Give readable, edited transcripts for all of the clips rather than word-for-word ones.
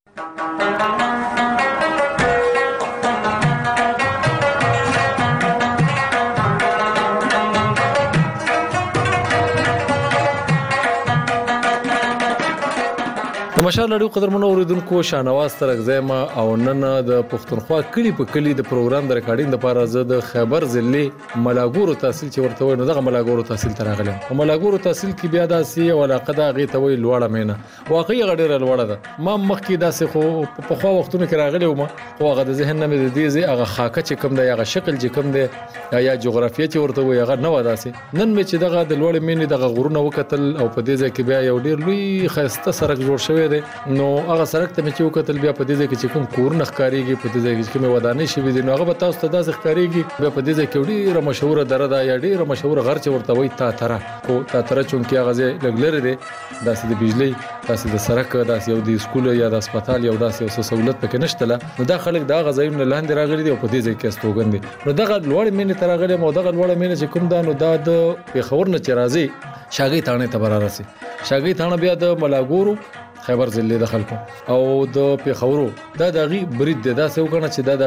مشال لړیو قدرمنو اوریدونکو شاهنواز ترغزیما او نن د پښتونخوا کلی په کلی د پروګرام د ریکارډینګ لپاره زه د خیبر ضلع ملاګورو تحصیل چې ورته وای نو دغه ملاګورو تحصیل ته راغلم. په ملاګورو تحصیل کې بیا داسې او علاقه دا غي ته وای لوړه مینه واقعي غډیره لوړه ده. ما مخکې داسې خو په خوا وختونو کې راغلی وم خو هغه د ذهن نه مې د دې هغه خاکه چې کوم دی هغه شکل چې کوم دی یا جغرافیه چې ورته وای هغه نه و داسې. نن مې چې دغه د لوړې مینې دغه غرونه وکتل او په دې ځای کې بیا یو ډیر لوی خسته سړک جوړ شوی دی. نو هغه سړک ته چې وکتل بیا په دې ځای کې چې کوم کورونه ښکاریږي په دې ځای کې کوم ودانۍ شوي دي نو هغه به تاسو ته داسې ښکاریږي. بیا په دې ځای کې ډیره مشهوره دره ده یا ډیره مشهوره غر چې ورته وایي تاتره خو تاتره چونکې هغه ځای لږ لرې دی داسې د بجلی داسې د سړک داسې یو د سکول یا د هسپتال یو داسې یو سہولت پکې نشته له نو دا خلک دا غځایونه لاندې راغلي دي او په دې ځای کې استوګن دي. نو دغه لوړ مینې ته راغلي مو دغه لوړ مینې چې کوم دا نو دا د پیښور نه چې راځي شاګۍ تانه ته برارسي. شاګۍ تانه بیا د ملاګورو خیبر ضلع د خلکو او د پیښورو دا دغه برید دی دا څه وکنه چې دا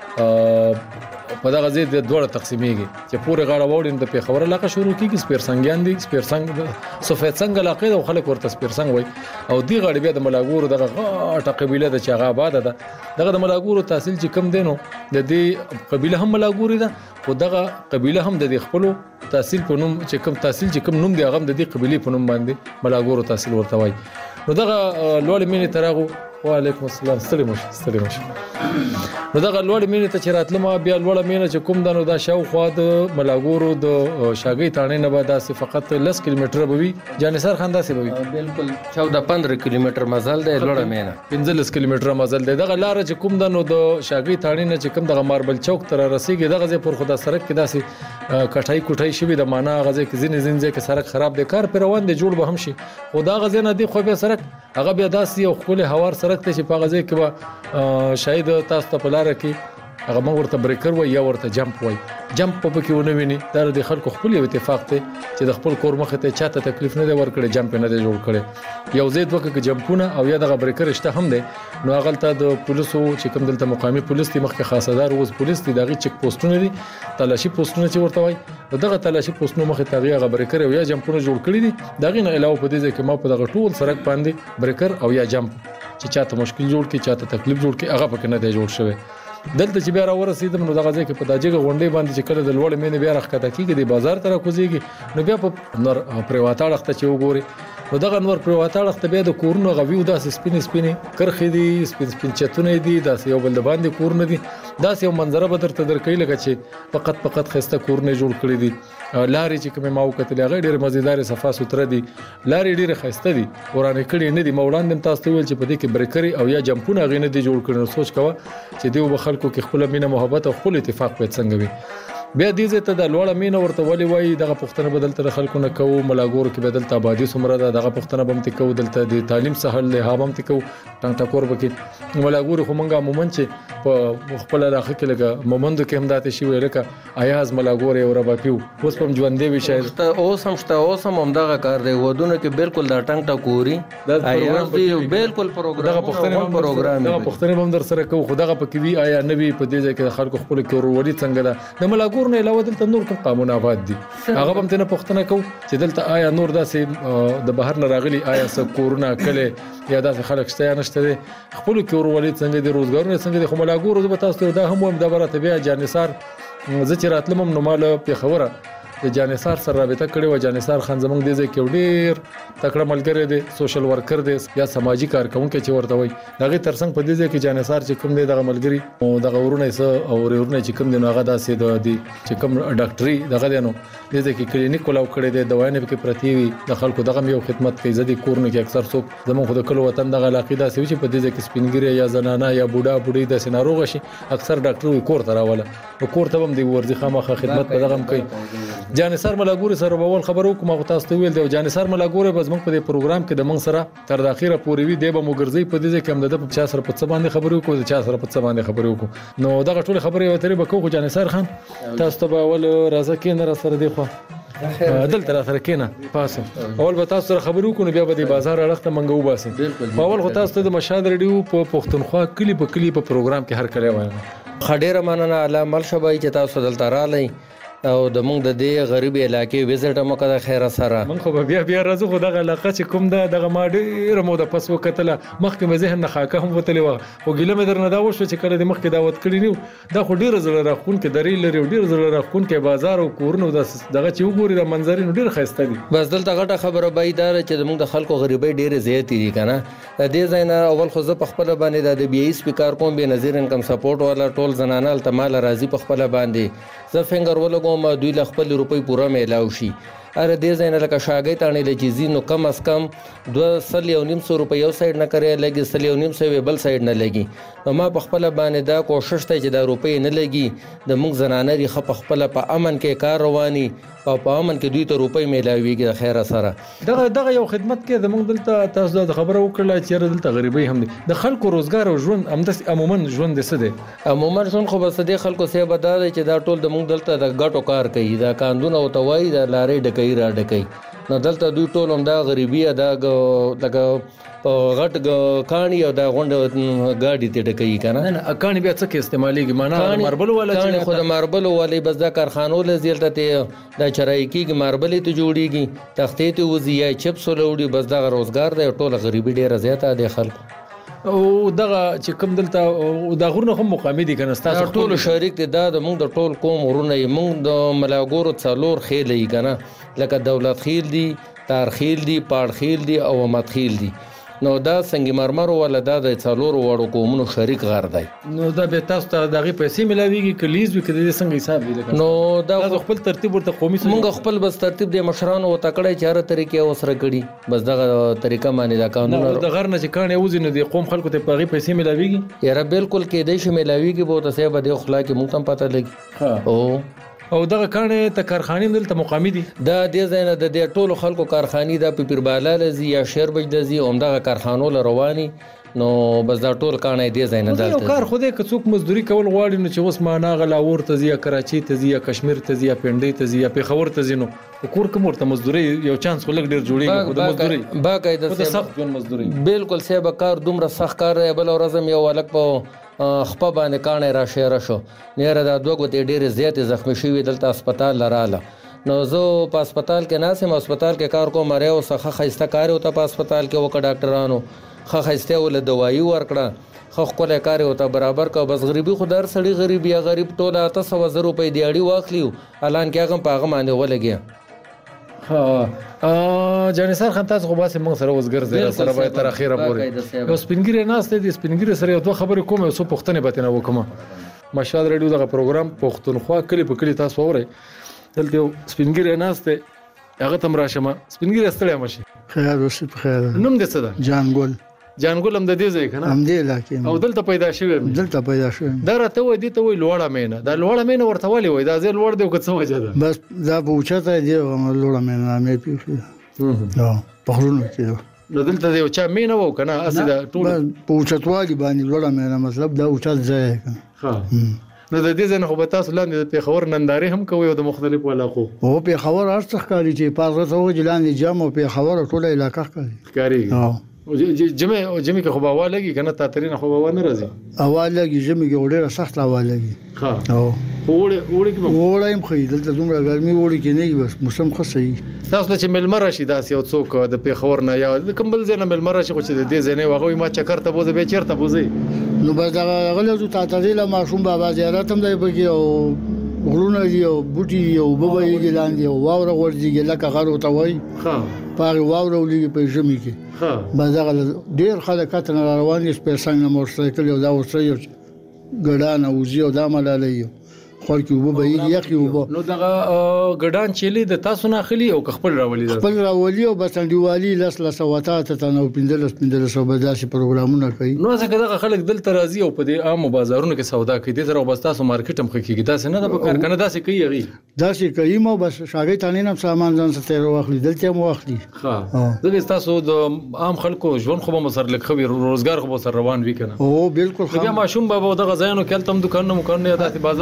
دغه په دغه ځای د دوړه تقسیمېږي چې پوره غاړه وړین د پیښور علاقه شروع کیږي سپیرسنګیان دي سپیرسنګ سفید څنګه علاقه د خلک ورته سپیرسنګ وای او دی غاړه بیا د ملاګورو دغه غاټه قبيله د چاغه آباد ده دغه د ملاګورو تحصیل چې کم دینو د دې قبيله هم ملاګوري ده او دغه قبيله هم د خپل تحصیل په نوم چې کم تحصیل چې کم نوم دی هغه د دې قبيله په نوم باندې ملاګورو تحصیل ورته وای. نو دغه لوړ مینې تراغو وعلیکم السلام ستړي مشه نو دغه لوړ مینې ته چې راتلم بیا لوړ مینې چې کوم دنو دا شاوخوا د ملاګورو د شاګۍ تانې نه به داسې فقط 10 کیلومتره به وي جانثار خان داسې به وي بالکل 14-15 کیلومتر مزل دی لوړ مینه 15 کیلومتره مزل دی. دغه لار چې کوم دنو د شاګۍ تانې نه چې کوم دغه ماربل چوک تر رسیدي دغه ځای پر خدا سړک کې داسې کټای کوټای شوی د معنا غزه کې زین ځای کې سړک خراب دی کار پر روان دی جوړ به هم شي خو دا غزه نه دی خو به سړک هغه بیا داسې یو خپل هوار سړک ته چې په غزه کې به شاید تاسو ته په لار کې هغه موږ ورته بریکر وای یا ورته جمپ وای جمپ په کې ونه ویني دا د خلکو خپل یو اتفاق ته چې د خپل کور مخ ته چاته تکلیف نه دی ورکړي جمپ نه دی جوړ کړي یو زید وکړي کې جمپونه او یا د بریکر شته هم دی نو هغه ته د پولیسو چې کوم دلته مقامي پولیس دی مخکې خاصدار اوس پولیس دی دغه چک پوسټونه دي تلاشي پوسټونه چې ورته وای دغه تلاشي پوسټونه مخې ته هغه بریکر او یا جمپونه جوړ کړي دي دغه نه علاوه په دې کې ما په دغه ټول سړک باندې بریکر او یا جمپ چې چاته مشکل جوړ کی چاته تکلیف جوړ کی هغه پکې نه دی جوړ شوی. دلته چې بیا را ورسېدم نو دغه ځای کې په داجګه غونډې باندې چې کله د لوړ مینې بیا راخته کیږي د بازار ته راکوزيږي نو بیا په نور پریواته اړخته چې وګوري نو دغه نور پریواته اړخته بیا د کورونو غویو داسې سپینې کرخې دي سپین چتونه دي داسې یو بل د باندې کورونه دي داسې یو منظره به درته درکې لګه چې فقط خسته کورونه جوړ کړی دي. لارې چې کومه ماو کتل هغه ډېر مزیدار صفه ستره دي لارې ډېر خسته دي ورانه کړي نه دي مولاند تاسو ته ویل چې په دې کې بریکري او یا جمپونه غینه دي جوړ کړي سوچ کوه چې دیو به خلکو کې خپل مینه محبت او خپل اتفاق په څنګه وي. بیا دې زه ته د لوړ مینه ورته ولي وای دغه پښتنه بدلته خلکو نه کوو ملاګور کې بدلته آبادی سمره دغه پښتنه بمت کوو دلته د تعلیم سهل له هابم ته کوو ټنګ ټکور بکې ملاګور خو مونږه مومن چې په خپل علاقه کې لګه مومند کې هم داتې شي لکه ایاز ملاګور او ربا پیو اوس په ژوندې وي شاید ته اوس هم دغه کار دی ودونه کې بالکل دا ټنګ ټکوري ایاز دی بالکل پروګرام دغه پښتنه هم در سره کوو خو دغه پکې وی آیا نوی په دې ځای کې خلکو خپل کور وړي څنګه ده د ملاګور نه علاوه دلته نور کوم قانون آباد دي هغه هم ته نه پښتنه کو چې دلته آیا نور داسې د بهر نه راغلي آیا څه کورونه کله یا داسې خلک شته یا نشته خپل کور ولید څنګه دي روزګارونه څنګه دي خو ملاګور زه به تاسو دا هم د برته بیا جانثار زه چې راتلم نو مال په خبره د جانثار سره رابطه کړې و جانثار خان زمونږ د ځای کې ډیر تکړه ملګری دی سوشل ورکر دی یا سماجی کارکونکو چې ورته وای دغه ترڅنګ په دې ځای کې جانثار چې کوم دی دغه ملګری او دغه ورونه سه او ورونه چې کوم دی نو هغه داسې د چې کوم ډاکټري دغه دی نو د ځای کې کلینیک ولاو کړی دی دوايانې کې پرتی وي د خلکو دغه یو خدمت کوي زدي کورونه کې اکثر څوک زموږ خود کلو وطن دغه علاقې داسې چې په دې ځای کې سپینګری یا زنانه یا بوډا د سيناروغ شي اکثر ډاکټر کور ته راوله نو کور ته هم دی ورځي خامخه خدمت په دغه کوي. جانثار ملاګور سره بول خبرو کوم او تاسو ته ویل دی جانثار ملاګور به زموږ په دې پروګرام کې د من سره تر د اخیره پورې وی دی به موګرځي په دې کې هم د 50 سره 50 باندې خبرو کوو د 40 سره 50 باندې خبرو کوو نو دغه ټول خبرې وترې به کوو جانثار خان تاسو ته به ول راځه کې نه را سره دی خو دلته را سره کېنه پاسه اول به تاسو سره خبرې وکړو بیا به د بازار اړخ ته منګه وباسئ اول خو تاسو ته د مشهد رادیو په پښتونخوا کلی په کلی په پروګرام کې هر کلی وایم ډېره مننه الله مل شبای چې تاسو دلته رالی او د موږ د دې غریب علاقې وزټ مو کړه خیر سره من خو بیا راځو خو دغه علاقه چې کوم دغه ما ډېر مو د پس وکتله مخکې مې ذهن نه خاکه هم وتلې و او ګیله مې درنه دا وشو چې کله د مخکې دعوت کړی نیو دا خو ډېر زړه راخون کې درې لري ډېر زړه راخون کې بازار او کورونه دغه چې وګوري د منظرې نو ډېر ښایسته دي بس دلته غټه خبره به دا چې موږ د خلکو غریبۍ ډېرې زیاتې دي کنه دې ځای نه اول خو زه په خپل باندې د بي ای سپیکر کوم به نظیر انکم سپورټ والا ټول زنانه التمال راضي په خپل باندې زه فنګر ولګوم دوی ل خپل روپۍ پوره میلاو شي اره دې ځای نه لکه شاګۍ تانې لچې نو کم از کم 200 روپۍ یو سایډ نه کوي لګي 300 بل سایډ نه لګي نو ما په خپل باندې دا کوشش ته چې دا روپۍ نه لګي د موږ زنانه ری خپ خپل په امن کې کار رواني او په امن کې دوی ته روپۍ میلاويږي د خیره سره دغه یو خدمت کې زموږ دلته تاسو د خبره وکړه چې دلته غریبۍ هم دي د خلکو روزګار او ژوند عموما ژوند څه دی عموما ژوند خو بس د خلکو سه بدل چې دا ټول د موږ دلته د غټو کار کوي دا قانون او توای د لارې ډکې را ډکې نو دلته دوی ټول هم دا غریبي دا لکه غټ کانی او دا غونډه گاډي ته ډکې کنه نه کانی بیا څه کې استعماليږي معنا ماربل ولا چې خود ماربل ولې بس دا کارخانو لزیلته ته دا چرایکی ماربل ته جوړیږي تختې ته وزي یا چپس ولوړي بس دا روزګار دی ټول غریبي ډیره زیاته دی خلکو او دغه چې کوم دلته دا غورنه هم مقامي دي کنه تاسو ټول شریک دي دا موږ د ټول قوم ورونه موږ د ملاګورو څلور خېلې کنه لکه دولت خیل دي تار خیل دي پاړ خیل دي او مت خیل دي نو دا څنګه مرمر ولا دا د څلور وړو قومونو شریک غر دی نو دا به تاسو ته دغه پیسې ملاويږي کلیز وکړي د څنګه حساب دی نو دا خپل ترتیب ورته قومي موږ خپل بس ترتیب د مشرانو او تکړه چاره طریقې اوسره کړي بس دغه طریقه باندې دا قانون د غر نه چې کانه وزن دي قوم خلکو ته پاغي پیسې ملاويږي یاره بالکل کې دې شي ملاويږي به تاسو به د اخلاق مو تم پته لګي او دغه کانه ته کارخانې دلته مقامي دي دا د زینه د ټولو خلکو کارخانې د پیرباله لزی یا شهربج دزي اومدغه کارخانو رواني نو بس دا ټول کانه دې زینه دلته یو کار خوده که څوک مزدوري کول غواړي نو چې اوس معنا غلاور ته زی کراچي ته زی کشمیر ته زی پنډي ته زی پیښور ته زی نو کور کوم ورته مزدوري یو چانس خلک ډیر جوړیږي خو د مزدوري باقاعده سخت ژوند مزدوري بالکل سه بکار دومره سخت کار بل ورځم یو ولک په خپه باندې کانه را شهر شو نیره دا دوه غوته ډېر زیات زخمی شوی دلته هسپتال لراله نو زه په هسپتال کې ناسم هسپتال کې کار کوم مریو څخه خسته کار او ته په هسپتال کې وکړه ډاکټرانو خسته ول دوايي ورکړه خو کله کار او ته برابر کا بس غریبي خدار سړي غریبي غریب ټوله 800 روپۍ دیاړي واخلیو الان کې هغه پاغه باندې ولګي جانسار خان تاسو خو باسه موږ سره وزګر زه سره به تر اخیره پورې یو سپینګری ناست دي سپینګری سره یو دوه خبرې کوم یو څه پښتنه به نه وکم مشهد رادیو دغه پروګرام پښتونخوا کلی په کلی تاسو اورئ دلته سپینګری ناست هغه تم راشمه سپینګری استړی مشه خیر اوسې په خیر نوم دې څه ده جانګل هم د دې ځای کنه هم دې لکه او دلته پیدا شوی دا راته وای دي ته وای لوړه مینه دا لوړه مینه ورته ولې وای دا زه لوړ دی که څه وجه ده بس دا پوښتنه دی لوړه مینه مې پیښه نو په خلونو کې نو دلته یو چا مینه وو کنه اسی دا ټول پوښتنه باندې لوړه مینه مطلب دا اوچت ځای کنه ها نو د دې ځنه خو به تاسو لاندې د پیښور ننداري هم کوي او د مختلفو علاقو او پیښور ارڅ ښکاری چې پاره ته وجلاندې جام او پیښور ټوله علاقہ ښکاری جمعه کې خو به اول لګي کنه تاترین خو به نه راځي اول لګي جمعه کې ډېر سخت اول لګي ها او وړي کې وړایم خو دلته دومره ګرمي وړي کې نه بس موسم خو صحیح تاسو چې ملمر شي داس یو څوک د پیښور نه یا کوم بل ځای نه ملمر شي خو چې د دې ځای نه واغوي ما چکر ته بوزه به چیرته بوزي نو بس دا غلطو تاتریله ماشوم بابا زیارت هم دی بګي او غلونه دی او بوټي دی او بوبې ګلاندې او واوره ورځي لکه غرو ته وای ها پاره واوره ولې په ژمي کې ها بازار ډیر خلک کتن روان دي په څنګه موټرسایکل او دا ورسره یو ګډان او زیو دا ملاله خور کې وبو به یخي وبو نو دغه ګډان چيلي د تاسو نه خلی او خپل راولي او بس انډیوالي لس واتات ته نو پندل سو بداسي پروګرامونه کوي نو ځکه دغه خلک دلته راځي او په دې عام بازارونو کې سودا کوي د تر بس تاسو مارکیټ هم کوي دا څنګه د کارکنه داسې کوي غي داسې کوي مو بس شاګي تانه نم سامان ځان ستې واخلي دلته مو واخلي ها دغه تاسو د عام خلکو ژوند خو به مسر لکه روزګار خو به سر روان وي کنه او بالکل بیا ماشوم بابا دغه ځایونو کې تم دکانونه مکانونه داسې بازار شته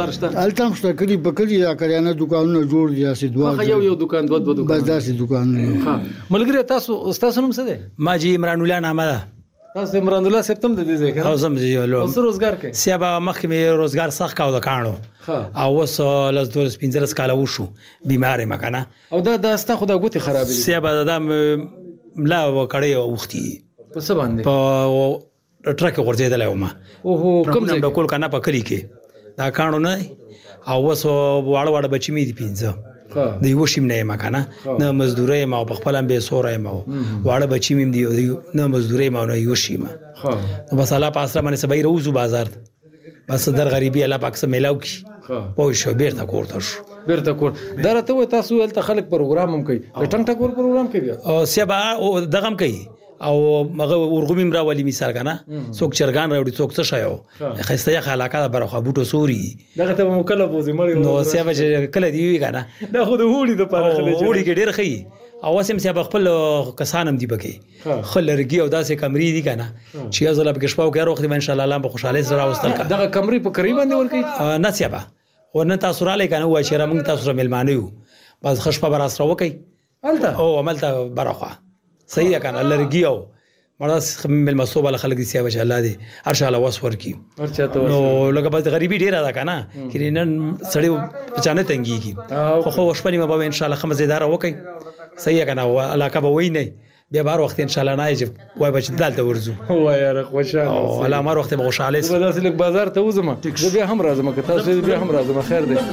التم شته کلی په کلی دا کریانه دکانونه جوړ دي اسې دوه یو دکان دوه دکان بس داسې دکان. ها ملګری تاسو نوم څه دی؟ ما جی عمران الله نامه ده. تاسو عمران الله سپتم د دې ځای کې او زم جی ولو اوس روزګار کوي سیابا مخکې مې روزګار سخت کاوه د کانو او اوس لاس 2 کاله وشو بیمار ما کنه او دا ستا خو د ګوتې خرابې سیابا د ملا وکړې وختي په څه باندې په ټرک ورځېدل ما اوه کوم ځای د کول کنه په کلی کې دا کانو نه او اوس واړه بچی مې دي پینځه د یو شیم نه ما کنه نه مزدوري ما په خپل به سورې ما واړه بچی مې دي نه مزدوري ما نه یو شیم بس الله پاسره باندې سبای روزو بازار بس در غریبي الله پاک سره ملاو کی پوه شو بیرته کوړته شو بیرته کور درته تاسو ولته خلک پروګرام هم کوي ټنګ ټکور پروګرام کوي او سبا دغه هم کوي او هغه ورغومیم را ولي مثال کنه څوک چرګان راوړي څوک څه شایو خسته یا خلاقه برخه بوټو سوري دغه ته مکلف وځي مړ نو سیابه چې کله دی وی کنه دا خو د هوړي د پاره خلک هوړي کې ډېر خي او سم سیابه خپل کسانم دی بکې خلرګي او داسې کمرې دي کنه چې ازله به شپه او کار وخت ان شاء الله الله په خوشاله سره واستل دغه کمرې په قریب باندې ورکی نه سیابه ورنه تاسو را لې کنه وای چې موږ تاسو سره ملمانه یو بس خشپه بر اسره وکي الته او عملته برخه صحیح کنه لرګي او مرز مل مسوب على خلق سیاوه چې الله دې هر شاله وس ورکی نو لکه بس غریبي ډیره ده کنه کله نن سړی بچانه تنګيږي خو شپنی ما به ان شاء الله خمسدار وکي صحیح کنه علاقه به وای نه بیا بار وخت ان شاء الله نه یې وای بچ دالته ورزو وای یار خوشاله او الله مار وخت به خوشاله زه داسې لک بازار ته وزم زه بیا هم راځم که تاسو بیا هم راځم خیر دی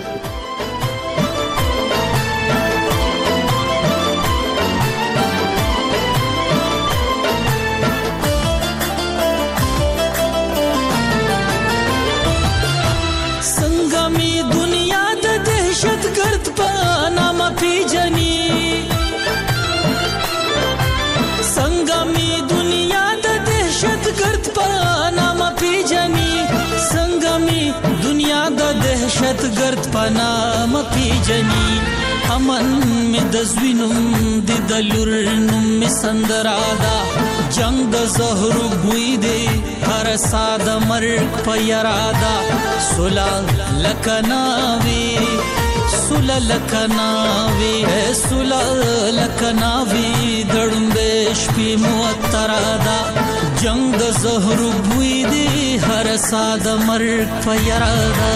دهشتګرد پنام پیجنی امن می دزوینم د دلور نوم می سندرادا جنگ د زهر بوی دی هر ساده مرګ پیرادا سلا لکناوی سلا لکناوی سلا لکناوی دړمبش پی موترادا جنگ د زهر بوی دی هر ساده مرګ پیرادا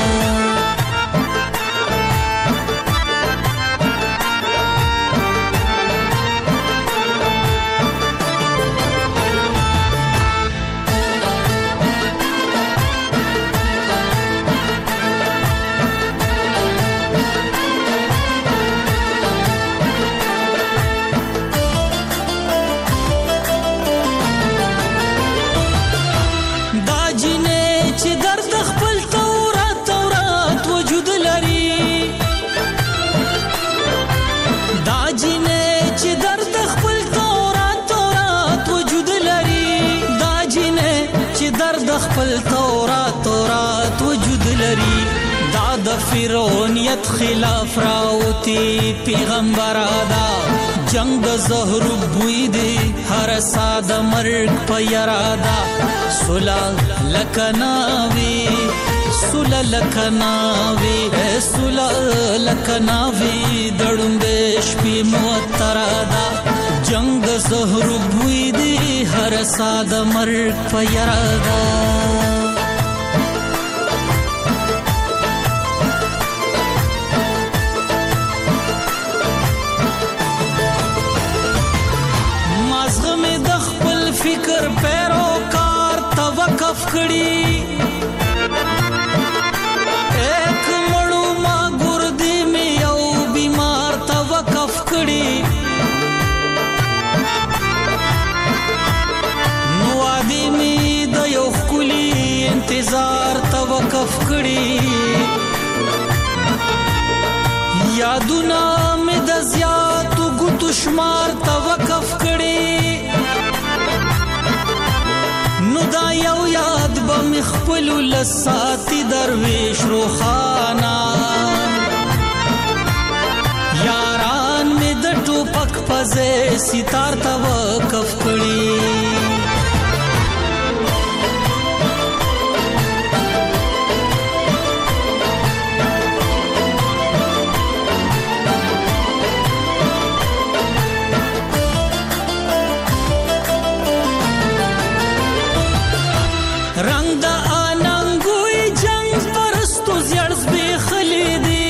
فرعونیت خلاف راوتی پیغمبر آدا جنگ د زهر بوی دی هر ساده مرګ پیرادا سلا لکناوی سلا لکناوی سلا لکناوی دړمبش پی موترادا جنگ د زهر بوی دی هر ساده مرګ پیرادا فکر پیروکار توقف کړي ایک مړو ما ګردی می یو بیمار توقف کړي نو ادي می د یو خولي انتظار توقف کړي یادونه می د زیاتو ګوتو شمار توقف کړي نو دا یو یاد به مخفل لساتی درویش روخانا یاران می د ټوپک پځه ستار توقف کړي رنگ د اننګوي جنگ پرستو زړ زبېښلي دي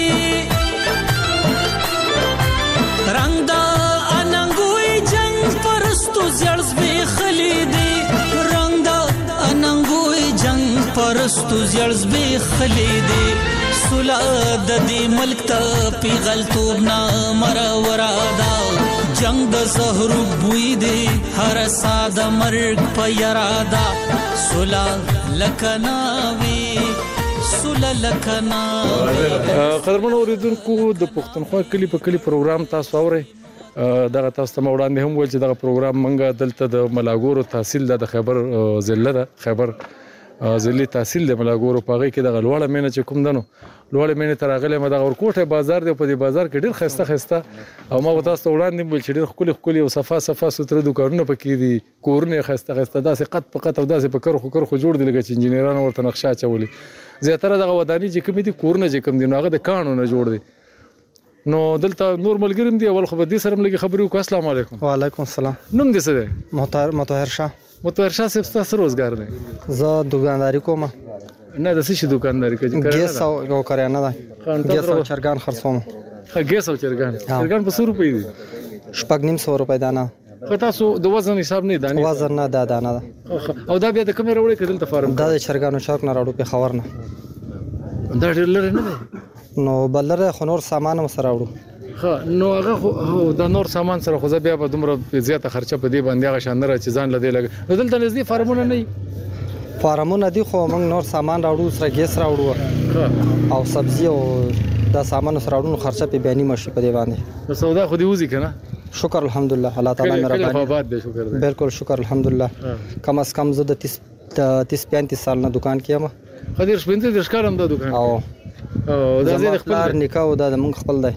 رنگ د اننګوي جنگ پرستو زړ زبېښلي دي رنگ د اننګوي جنگ پرستو زړ زبېښلي دي سولا د دې ملک ته پیغلتوب نه مرورادا جنگ د زهر بوی دی هر ساده مرګ په یرادا سولا لکناوي سولا لکناوي قدرمن اوریدونکو د پښتونخوا کلی په کلی پروګرام تاسو اورئ دغه تاسو ته وړاندې هم ویل چې دغه پروګرام منګه دلته د ملاګورو تحصیل د خیبر ضلع د خیبر ضلعي تحصیل د ملاګورو په هغې کې دغه لوړه مینه چې کوم دنو لوړه مینې ته راغلی یم دغه ورکوټی بازار دی په دې بازار کې ډېر ښایسته ښایسته او ما به تاسو ته وړاندې ویل چې ډېر ښکلي ښکلي او صفا صفا سوتره دوکانونه پکې دي کورونه یې ښایسته ښایسته داسې قد په قد او داسې په کرخو کرخو جوړ دي لکه چې انجینرانو ورته نقشه اچولي زیاتره دغه وداني چې کومې دي کورونه چې کوم دي نو هغه د کاڼو نه جوړ دي نو دلته نور ملګري هم دي اول خو به دې سره هم لږې خبرې وکړو السلام علیکم وعلیکم السلام نوم دې څه دی مطهر شاه مطهر شاه صاحب ستاسو روزګار دی زه دکانداري کوم نه د څه شي دوکانداري کوي ګیس او کریانه ده ګیس او چرګان خرڅوم ګیس او چرګان په څو روپۍ دي 950 روپۍ دانه خو تاسو د وزن حساب نه دانه وزن نه دا دانه ده او دا بیا د کومې راوړې کدل ته فارم دا د چرګانو چرګ نه راوړو په خبر نه دا ډېر لري نه دی نو بلره خو نور سامان هم سره راوړو نو هغه د نور سامان سره خو بیا به دومره زیاته خرچه په دې باندې هغه شان نه چې ځان لدی لګ نو دلته نږدې فارمونه نه فارمونه دي خو موږ نور سامان راوړو سره ګیس راوړو او سبزی او دا سامان سره راوړو خرچه په بیانې مشي په دی باندې نو سودا خو دی وځي کنه شکر الحمدلله الله تعالی مهرباني شکر دی بالکل شکر الحمدلله کم از کم زه د 30-35 سال نه دکان کیم خدیر 35 کال هم د دکان او دا زه خپل نکاح دا موږ خپل دی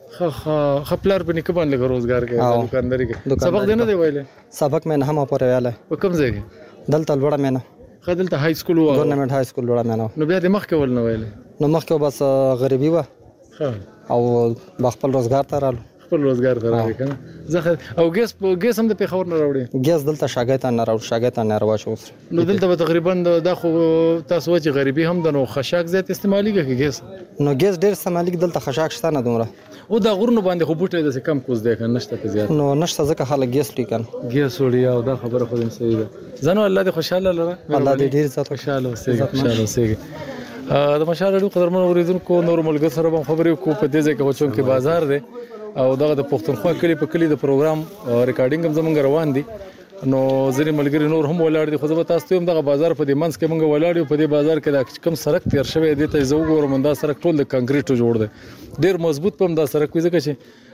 خپلار په نکاح باندې روزګار کوي دکانداري کوي سبق دی نه دی ویلې سبق مې نه هم پورې ویاله په کوم ځای کې دلته لوړه مې نه دلته های سکول و ګورنمنت های سکول لوړه مې نه نو بیا د مخ کې ول نه ویلې نو مخ کې بس غریبي و او خپل روزګار ته رالو خپل روزګار ته راغی کنه زه او ګیس هم د پیښور نه راوړي ګیس دلته شاګیت نه راوړ شاګیت نه راوښو نو دلته به تقریبا دا خو تاسو چې غریبي هم د نو خشاک زیات استعمالي کوي ګیس نو ګیس ډیر استعمالي دلته خشاک شته نه دومره او دا غورنو باندې خو بوټي د کم کوز دی کنه نشته په زیات نو نشته ځکه خلک ګیس لیکن ګیس وړي او دا خبره خو دې صحیح ده زنه الله دې خوشاله لره الله دې ډیر زیات خوشاله اوسې د مشاهده قدرمن اوریدونکو نور ملګر سره به خبرې کو په دې ځای کې وچون کې بازار دی او دغه د پښتونخوا کلی په کلی د پروګرام ریکارډینګ هم زمونږ روان دي نو ځینې ملګري نور هم ولاړ دي خو زه به تاسو ته هم دغه بازار په دې منځ کې مونږ ولاړ یو په دې بازار کې دا کم سړک تیر شوی دی ته زه وګورم دا سړک ټول د کانکریټو جوړ دی ډېر مضبوط پم دا سړک وي ځکه چې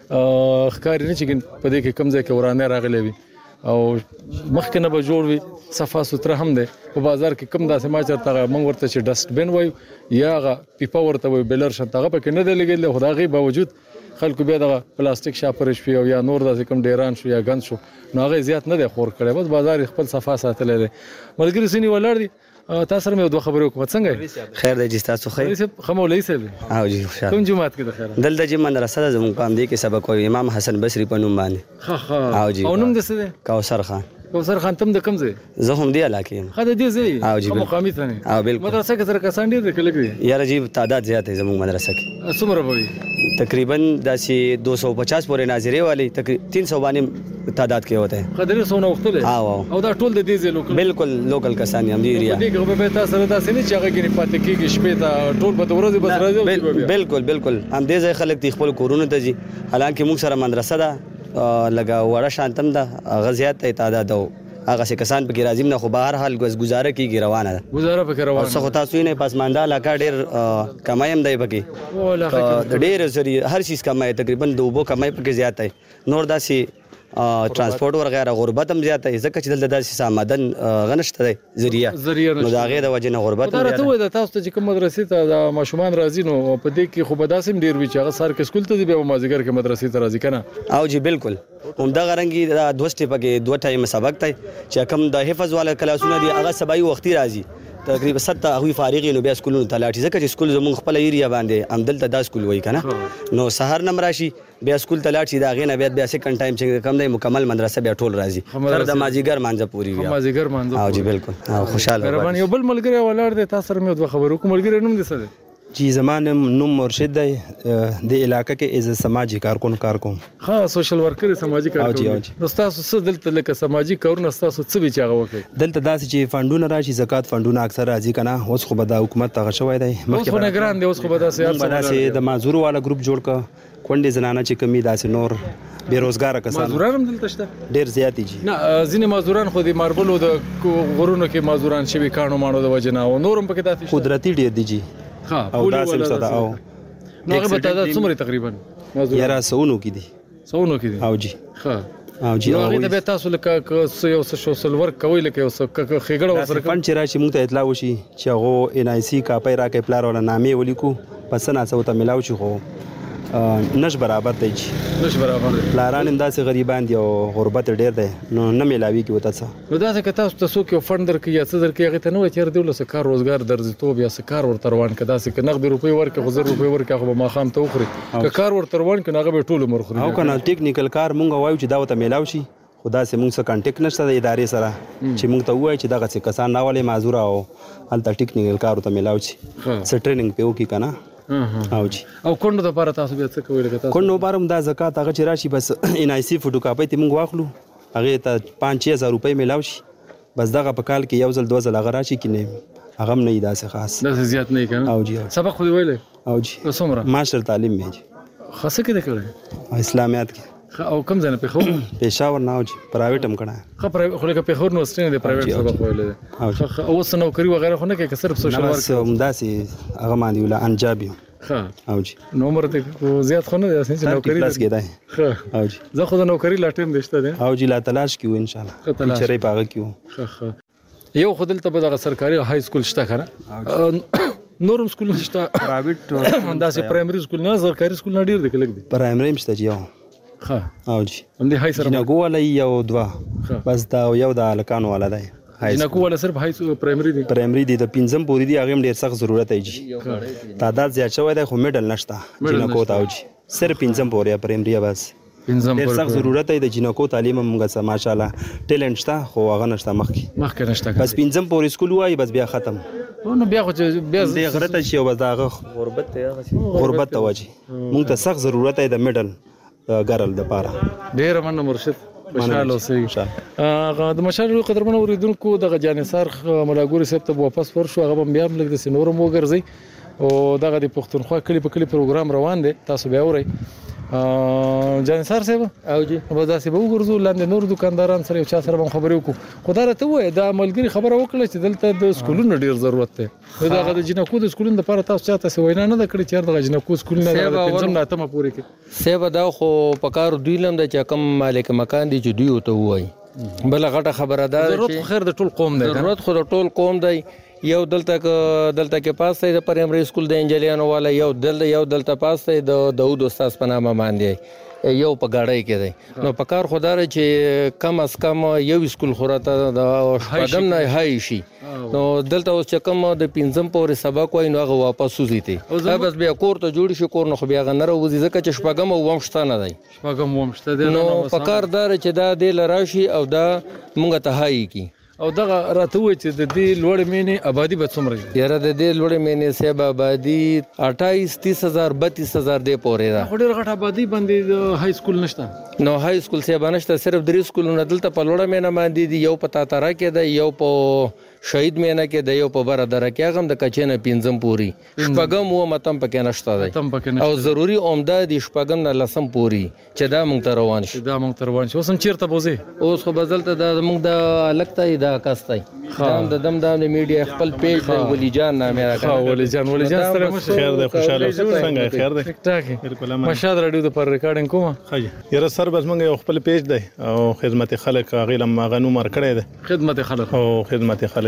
ښکاري نه چې په دې کې کم ځای کې ورانه راغلی وي او مخکې نه به جوړ وي صفا سوتره هم دی په بازار کې کم داسې ما چېرته موږ ورته چې ډسټ بین وایو یا هغه پیپه ورته وایو بیلر شنته هغه پکې نه دی لګېدلی خو د هغې باوجود خلکو بیا دغه پلاستیک شاپرې شوي او یا نور داسې کوم ډیران شو یا ګند شو نو هغه زیات نه دی خور کړی بس بازار خپل صفا ساتلی دی ملګري ځینې ولاړ دي تاسو سره مې دوه خبرې وکړم څنګه خیر دی جی تاسو خیر ښه مولوي صاحب او جی خوشاله کوم جماعت کې د خیر دلته چې مدرسه ده زموږ په همدې کې سبق وایي امام حسن بصري په نوم باندې او جی او نوم دې څه دی کوثر خان کوثر خان تم د کوم ځای زه هم دې علاقې یم ښه د دې ځای او جی مقامي ته او بالکل مدرسه کې سره کسان ډېر دي که لږ دي یاره جی تعداد زیات دی زموږ مدرسه کې څومره به وي تقریبا داسې 250 پورې ناظرې والی 300 باندې تعداد کې ہوتا ہے قدرې سونه وختله او دا ټول د دې ځای لوکل بالکل لوکل کسان هم دي ریاض دې کې به تاسو سره داسې نه چې هغه کې پاتې کېږي شپې ته ټول به ورځې بس راځي بالکل هم دې ځای خلک خپل کورونه ته ځي حالانکه موږ سره مدرسه ده لګا وړه شانتم ده غزيات تعداد ده هغه څه کسان په کې راځي نه خو به هر حال گزاره کیږي روانه ده گزاره پکې روانه څه تاسو نه پسمانده علاقه ډېر کمایم دی پکې ډېر زری هر چیز کمای تقریبا دوبو کمای پکې زیات دی نور داسي ترانسپورت وغیرہ غربت هم زیاته ځکه چې دلته داسې سامدن غنشته دی ذریعہ نو دا غي د وجه نه غربت هم زیاته راته تاسو ته چې کوم مدرسې ته د ماشومان راځي نو په دې کې خو به داسې ډیر وي چې هغه سر کې سکول ته دی به مازیګر کې مدرسې ته راځي کنه او جی بالکل هم دا غرنګي د دوسته پکې دوه ټایم سبق دی چې کوم د حفظ والا کلاسونه دي هغه سبای وختي راځي تقریبا 7 هغه فارغ نو بیا سکولونو ته لاړ شي ځکه چې سکول زموږ خپل ایریا باندې همدلته دا سکول وای کنه نو سحر نم راشي بیا سکول ته لاړ شي دا غینه بیا سیکنډ ټایم چې کم دی مکمل مدرسه بیا ټول راځي تر د مازیګر مانځه پوری بیا مازیګر مانځه او جی بالکل خوشاله مهرباني یو بل ملګری ولاړ دی تاسو سره مې دوه خبرو کوم ملګری نوم دې څه دی جی زمان نوم مرشد دی د علاقې کې از سماجی کارکون کار کوم ها سوشل ورکر سماجی کارکون نو تاسو څه دلته لکه سماجی کارونه تاسو څه به چاغه وکړي دلته داسې چې فندونه راشي زکات فندونه اکثر راځي کنه اوس خو به د حکومت ته شوی دی مخکې خو نه ګران دی اوس خو به داسې د معذور والا ګروپ جوړ کا کونډې زنانه چې کمی داسې نور بیروزګار کسان معذوران هم دلته شته ډیر زیات دي نه ځینې معذوران خو د ماربلو د غرونو کې معذوران شوي کانو مانو د وجنه او نورم پکې داسې قدرتي ډیر دي جی ها او داسې صدا او نو هغه به تعداد څومره تقریبا یاره سونو کې دي او جی ها او جی نو هغه به تاسو لکه یو سوشل ورک کوي لکه یو خېګړه ورسره فن چې راشي موږ ته اطلاع وشي چې هغه ان آی سی کاپی راکې پلار ولا نامې ولیکو پس نه څه ته ملاو شي خو نش برابر دی نش برابر پلاران هم داسې غریبان دي او غربت ډیر دی نو نه ملاوي کې وته څه نو دا څه تاسو ته څوک یو فند درکې یا څه درکې هغه ته نو چیر دی ولسه کار روزګار درځي بیا څه کار ورته روان کدا څه نقد روپی ورکې غزر روپی ورکې هغه ما خام ته وخوري که کار ورته روان کنه هغه به ټول عمر خوري او کنه ټیکنیکل کار مونږ وایو چې دا وته ملاو شي خدا سه مونږ سره کانټیکټ نشته د ادارې سره چې مونږ ته وایي چې دغه څه کسان راولې معذور او هلته ټیکنیکل کار ته ملاو شي څه ټریننګ په وکی کنه او جی او کونډو د لپاره تاسو بیا څه کوئ لکه تاسو کونډو لپاره هم دا زکات هغه چې راشي بس ان آی سی فوټو کاپي ته موږ واخلو هغه ته 5-6,000 روپۍ ملاو شي بس دغه په کال کې یو ځل 2 ځل هغه راشي کې نه هغه هم نه داسې خاص داسې زیات نه کنه او جی سبق خو دی ویلې او جی څومره ماستر تعلیم مې خاصه کې کړه اسلامیات کې او کم ځنه په خو پېښور نه او جی پرایویټ هم کړه خو لکه په خور نو ستنه دی پرایویټ سبق ویلې او اوس نوکری وغیرہ خو نه کې صرف سوشل ورک همداسې هغه باندې ولا انجابي ها او جی نو عمر ته زیات خو نه دی چې نوکری پلاس کېدای ها او جی زه خو د نوکری لاټیم دشته دی او جی لا تلاش کیو ان شاء الله چرې پاغه کیو ها یو خو دلته به د سرکاري های سکول شته کنه نورم سکول شته پرایویټ انداسې پرایمري سکول نه سرکاري سکول نه ډیر دی کلک دی پرایمري مشته جی ها او جی هم دې های سره جنګو ولا یو دوا بس دا یو د الکان والا دی جنګو ولا صرف های پرایمري دی د پنځم پوری دی هغه ډیر سخت ضرورت دی جی تعداد زیات شوی دی خو میډل نشته جنګو ته او جی صرف پنځم پوری پرایمري بس ډیر سخت ضرورت دی د جنګو تعلیم موږ سره ماشاءالله ټیلنټ شته خو هغه نشته مخکې نشته بس پنځم پوری سکول وای بس بیا ختم نو بیا خو بیا دې غرته شي بس دا غربت ته واجی موږ ته سخت ضرورت دی د میډل ګرل د پاره ډیر مننه مرشد خوشاله اوسئ د مشال قدرمن اوریدونکو د جانثار ملاګوري صاحب ته واپس ورشو هغه بیا هم لګ د سنورم وګرځي او دغه د پښتونخوا کلی په کلی پروګرام روان دی تاسو بیا اورئ جانثار صاحب او جی په داسې به وګرځو لاندې نور دکانداران سره یو چا سره خبرې وکړو خو دا راته وایي دا ملګري خبره وکړه چې دلته د سکولونو ډیر ضرورت دی دغه د جنکو د سکولونو لپاره تاسو چاته څه وینا نه ده کړې چې دغه جنکو سکول نه د پنځم نه اتمه پورې کې سیبه دا خو په کار دوی لم د چې کم مالک مکان دی چې دوی وته وایي بل غټه خبره ده ضرورت خیر د ټول قوم دی ضرورت خو د ټول قوم دی یو دلته کې پاس دی د پرایمري سکول د انجلیانو والا یو دلته پاس دی د داود استاد په نامه باندې یو په گاډۍ کې دی نو په کار خدای چې کم از کم یو سکول خورته د شپږم نه هاي شي نو دلته اوس چې کم د پنځم پورې سبق وای نو هغه واپس وزيته بس بیا کور ته جوړ شي کور نو خو بیا غنره وزي ځکه چې شپږم او ومشته نه دی شپږم ومشته دی نو په کار دار چې دا د لراشي او دا مونږ ته هاي کی او دغه راته وای چې د دې لوړ مینې آبادی به څومره وي یاره د دې لوړ مینې سیب آبادی 28-30,000 32,000 دی پورې ده خو ډېر غټ آبادی باندې های سکول نشته نو های سکول سیب نشته صرف 3 سکولونه دلته په لوړ مینه باندې دی یو په تاتره کې دی یو په شهید مینه کې دی یو په بره دره کې هم د کچینه پنځم پوری شپږم و متم پکې نشته او ضروری عمده دی شپږم نه لسم پوری چې دا مونږ ته روان شي اوس هم چیرته بوزي اوس خو بدلته د مونږ د لکتای دا کاستای خام د دم د میډیا خپل پیج دی ولی جان نامه راکړه ولی جان سره مشه خیر دی خوشاله څنګه خیر دی ټیک ټاک بالکل مشاد رادیو د پر ریکارډینګ کوم خاجه یره سر بس مونږ خپل پیج دی او خدمت خلک غیلم غنو مر کړی دی خدمت خلک او خدمت خلک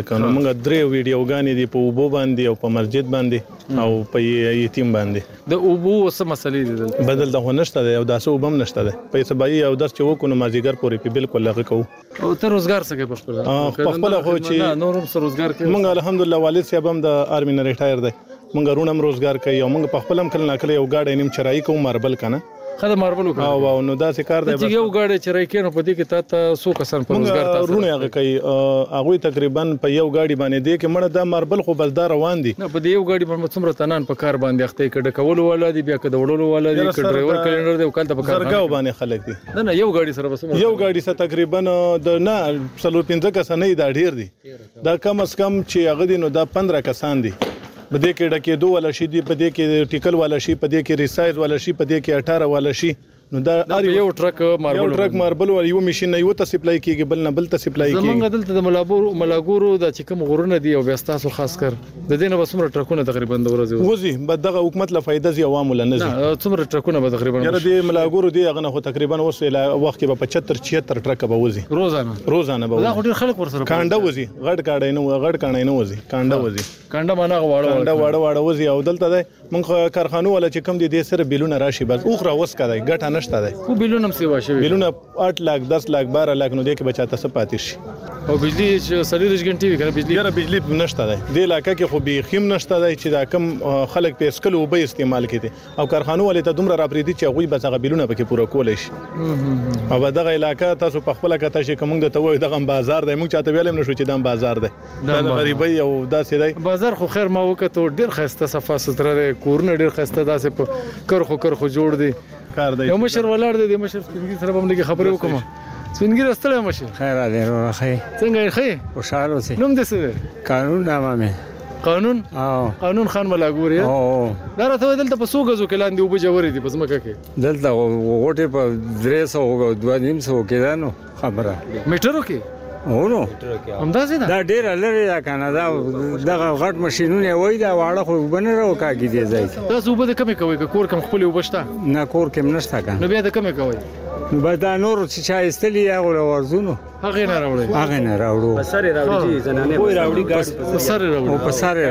کنه موږ درې ویډیوګانې دي په اوبو باندې او په مسجد باندې او په یتیم باندې د اوبو څه مسلې دي دلته بدل دغه نشته دی او داسې وبم نشته دی په سبای او درس چې وکړو مازیګر پورې په بالکل لغه کوو او ته روزګار څه کوي په خپل خو چې نورم سره روزګار کوي موږ الحمدلله والد صاحب هم د آرمي نه ریټایر دی موږ رونم روزګار کوي او موږ په خپل هم کله نکله یو گاډي نیم چرای کوو ماربل کنه خدای ماربل وکړه او نو دا څه کار دی چې یو گاډي چرای کینو په دې کې تا سو کسان په روزګار تاسو رونه هغه کوي هغه تقریبا په یو گاډي باندې دی کې مړه دا ماربل خو بس دا روان دي نه په دې یو گاډي باندې څومره تنان په کار باندې اخته کډه کول ولا دي بیا کډه وړول ولا دي کډ ډرایور کلندر دی وکړه په کار سرګاو باندې خلک دي نه یو گاډي سره بس یو گاډي سره تقریبا د نه 15 کسان نه دا ډیر دي دا کم از کم چې هغه دي نو دا 15 کسان دي په دې کې ډکه دوه ولا شي دي په دې کې ټیکل ولا شي په دې کې ریسایز ولا شي په دې کې 18 ولا شي نو دا یو ټرک ماربل او یو ماشين نه یو ته سپلای کیږي بل نه بل ته سپلای کیږي زمونږ دلته د ملاګورو د چکم غورونه دي او بیاستاسو خاص کر د دینه بسمره ټرکونه تقریبا د ورځې وزي بد دغه حکومت له فائدہ زی عوام له نه څومره ټرکونه به تقریبا یره د ملاګورو دی هغه نه تقریبا وس وخت کې به 75 76 ټرک به وزي روزانه به دا ډیر خلک ورسره کانډه وزي غړ کاډای نه غړ کانډای نه وزي کانډه وزي کانډه معنا واړه وزي او دلته ده مونږ کارخانو ولا چې کم دي د سره بیلونه راشي بس اوخره وس کړای ګټه نشته ده خو بیلونه هم سیوا شوی بیلونه 8 لک 10 لک 12 لک نو د کې بچاته څه پاتې شي او بجلی چې سړي رجګنټي وي کنه بجلی یاره بجلی نشته ده د علاقې کې خو به خیم نشته ده چې دا کم خلک په اسکل او به استعمال کړي او کارخانو ولې ته دومره راپریدي چې غوي بس هغه بیلونه پکې پوره کولای شي او دغه علاقې تاسو په خپل کته شي کوم د توي دغه بازار دی موږ چاته ویلم نشو چې دا بازار دی دا غریبي او داسې دی بازار خو خیر ما وکړو ډیر خسته صفه ستره کورونه ډیر خسته داسې په کرخو جوړ دي کار دی یو مشر ولاړ دی مشر سپینګي سره هم لګي خبرې وکم سپینګي راستله مشر خیر علي ورخه څنګه ښه خوشاله اوسې نوم دې څه قانون نامه مې قانون خان ملاګوري دا راته دلته په سوګزو کې لاندې وب جوړې دي پس مکه کې دلته وګټه په 300 او 200 کې دا نو خبره میټرو کې اونو همداسې دا ډیر لري دا کنه دا دغه غټ ماشينونه وای دا واړه خو بنه راو کاږي دی ځای تاسو به کمې کوي کور کم خپل وبشتا نه کور کم نشته کنه نو بیا د کمې کوي به دا نور چې چا استلی هغه ورزونو هغه نه راوړو بسره راوړي چې زنانه کوئی راوړي ګاډ بسره راوړو او بسره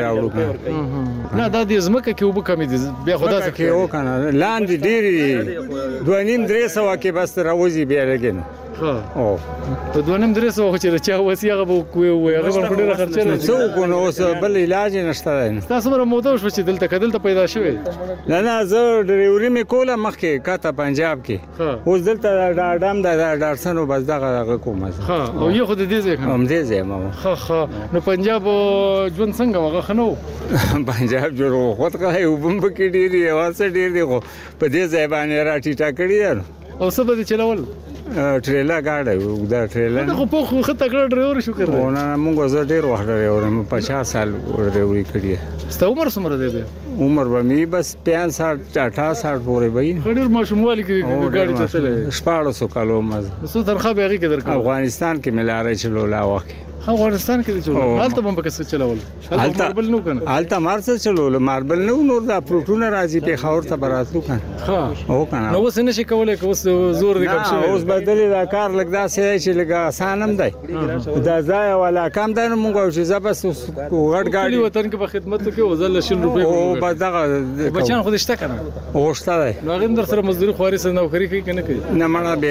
راوړو نه دا د زمکه کې وب کم دي بیا خدا څخه کې وکنه لاندې ډیر 2.5-300 کې بس راوځي بیا لګنه او په 2.5-300 خو چې چا وسی هغه کوی هغه په ډیره خرچه نه څو کو نو اوس بل علاج نشته تاسو مره موده شو چې دلته کدل ته پیدا شوی نه زه ډریوري مې کوله مخکې کاته پنجاب کې اوس دلته ډاډام د ډارسنو بس دغه کومه او یو خو د دې ځای هم دې ځای ما نو پنجاب ژوند څنګه وغه خنو پنجاب جوړو خو ته یو بم کې ډیری واسه ډیر دی خو په دې ځای باندې راټیټا کړی او څه به چلول ټریلا گاډي دا ټریلا نه خو په خطه کړ ډرایور شو کړو نه موږ زه ډیر وخت ډرایور مې 50 سال ډرایوري کړی ستا عمر څومره دی عمر به می بس 65 68 پورې وای ډیر ماشوموالي کې ګاډي چلولې 1400 کالو مزه سو تنخواه به کې درکو افغانستان کې ملاره چلولا وخت افغانستان کې چلول حالت هم پکې چلول حالت ماربل نو کنه حالت مارس چلول ماربل نو نور دا پروتون راځي په خاور ته براتلو کنه ها او کنه نو وس نه شي کولای که وس زور دې کم شي اوس بدل دا کار لګ دا چې لګ آسانم دی دا ځای ولا کم دا موږ چې زبس غټ گاډي وطن کې په خدمت کې وزل 100 روپے او بس دغه بچان خو دې شته کنه او شته دی نو هغه در سره مزدوري خواري سره نوکری کوي کنه کوي نه مړه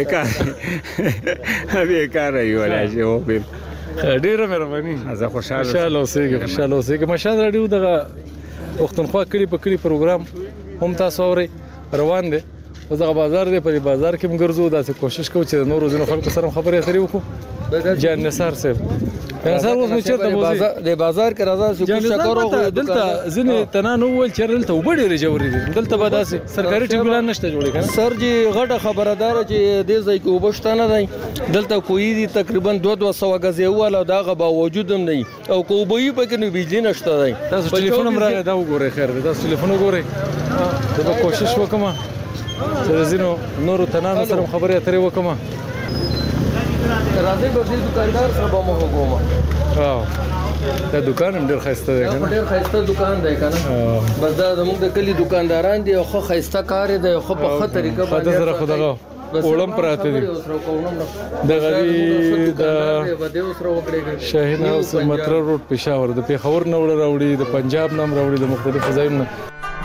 بیکار یو راځي او به ډیره مهرباني زه خوشاله اوسېږم مشال راډیو دغه وختونخوا کلی په کلی پروګرام هم تاسو اوري روان دي او دغه بازار دی په بازار کې موږ ګرځو داسې کوشش کوو چې نور ځینو خلکو سره خبرې اترې وکړو جان نثار صاحب نثار اوس مې چیرته موزي د بازار کې راځه چې کوم شکر دلته ځینې تنانو ول چې دلته وبډې جوړې دي دلته به داسې سرکاري ټریبیونال نشته جوړې کنه سر جی غټه خبردار چې دې ځای کې وبشتانه دی دلته کوی دي تقریبا 200 غزي والا دغه باوجود هم نه او کوبوي پکې نو بجلی نشته دی تاسو ټلیفون هم راغی دا وګورئ خیر دی تاسو ټلیفون وګورئ دا کوشش وکم چې زینو نور تنانو سره خبرې اترې وکم راځي به دې دکاندار سره به مو وګورم دا دکان هم ډېر خسته دی کنه ډېر خسته دکان دی کنه بس دا زموږ د کلی دکانداران دي خو خسته کار دی خو په خطر طریقه باندې سره خدغه اولم پراته دي د غوی د شاهین هاوس متر روډ پېښور د پیښور نه راوړي د پنجاب نه راوړي د مختلفو ځایونو نه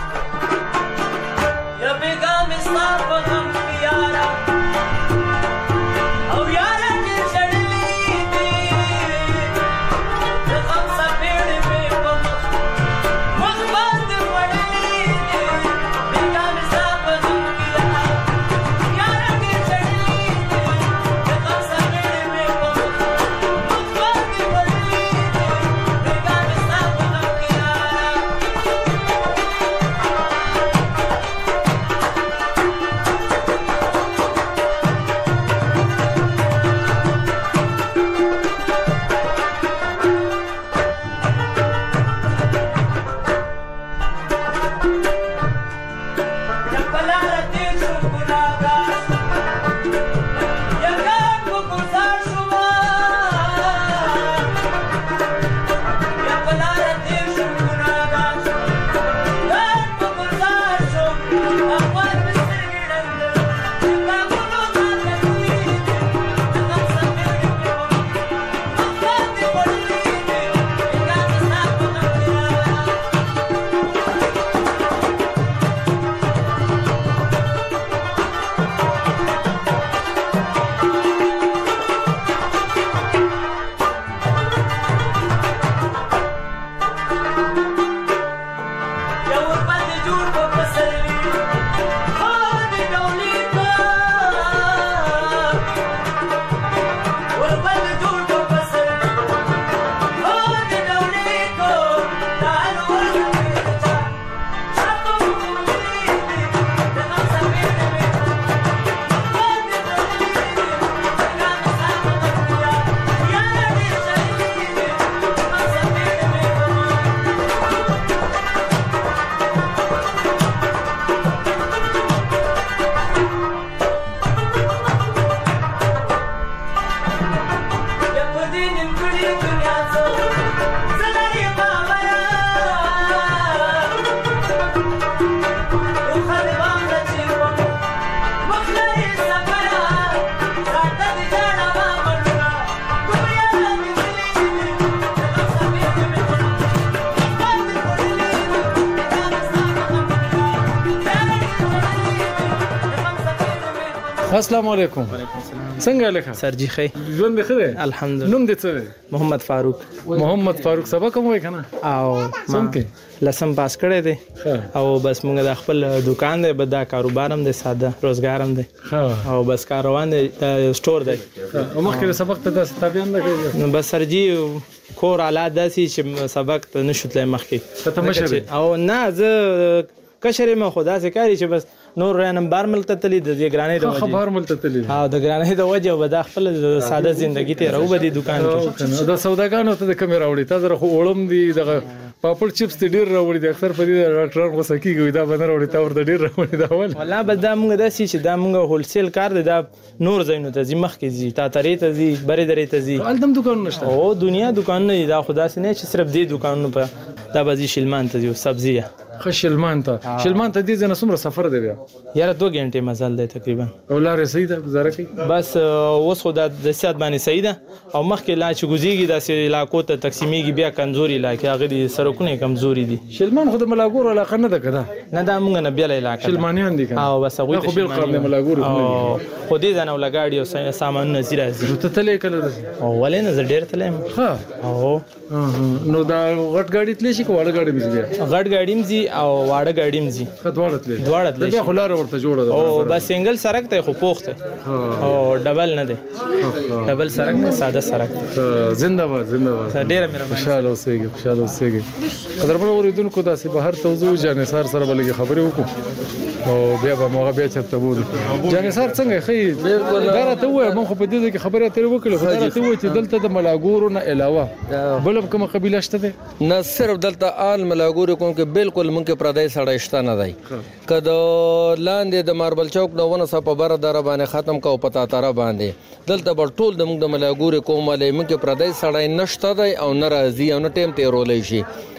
السلام علیکم. څنګه لکه سرجی خی ژوند ښه دی الحمدلله. نوم دې څه دی؟ محمد فاروق. محمد فاروق سبق هم وای کنه؟ او څنګه لسم پاس کړی دی او بس موږ د خپل دکان دی بد کاروبار هم دی ساده روزګار هم دی او بس کار روان دی سٹور دی او مخکې سبق ته تاسو تابع نه کړی نو بس سرجی کور حالات داسي چې سبق ته نشوتلای مخکې ته مشر او نه زه کشر ما خدا سي کاری چې بس نور رانم بار ملته تلی د ګرانې د وجه خبر ملته تلی ها د ګرانې د وجه وبد خپل ساده ژوندۍ ته راو بدی دکان کې د سوداګانو ته د کیمرا وړي تاسو خو اولم دي د پاپړ چپس ډیر راوړي د اکثر په دې ډاکټر غوسه کیږي دا باندې راوړي تا ورته ډیر راوړي دا ول والله بد دا موږ د سې چې دا موږ هولسیل کار دی دا نور زینو ته زی مخ کې زی تا ترې ته زی بری درې ته زی الدم دکان نشته او دنیا دکان نه دا خدا سي نه چې صرف دې دکان په دا بازي شلمان ته یو سبزیه شلمان ته دې ځنه څومره سفر دی بیا یاره 2 غنټه مزل دی تقریبا او لارې صحیح ده گزاره کوي بس اوس خو د سیاست باندې صحیح ده او مخکې لا چې ګوزیږي د علاقو ته تقسیمیږي بیا کمزوري علاقې هغه دي سرکونه کمزوري دي شلمان خو د ملاګور علاقه نه ده کده نه دا موږ نه بیل علاقه شلمانیان دي او بس هغه خو بیل قام د ملاګور خو دې ځنه ولګاډي او سامان نزي راځي ته تلې کله او ولې نه ډېر تلم ها او نو دا غټ گاډي تلې شي کوړه گاډي مزي غټ گاډي مزي او واړه گاډي مزي دواړه تلې بیا خلاره ورته جوړه ده او بس سنگل سرک ته خو پوخته او ډبل نه دی ډبل سرک نه ساده سرک زنده باد ډېر مهرباني خوشاله اوسېږي قدرمن اوریدونکو داسې بهر توزو جانثار سره بلګي خبرې وکړو او بیا به موږ بیا چرته بولو جانثار څنګه خې دا راته وای مونږ په دې کې خبرې اترې وکړو خو دا راته وای چې دلته د ملاګورو نه علاوه بل کومه قبیله شته ده نه صرف دلته آل ملاګورو کوم کې بالکل مونږ کې پردای سړی شته نه دی کله لاندې د ماربل چوک نو ونه صف بر در باندې ختم کو پتا تر باندې دلته بل ټول د مونږ د ملاګورو کومه مونږ کې پردای سړی نشته دی او ناراضي او نه ټیم ته رولې شي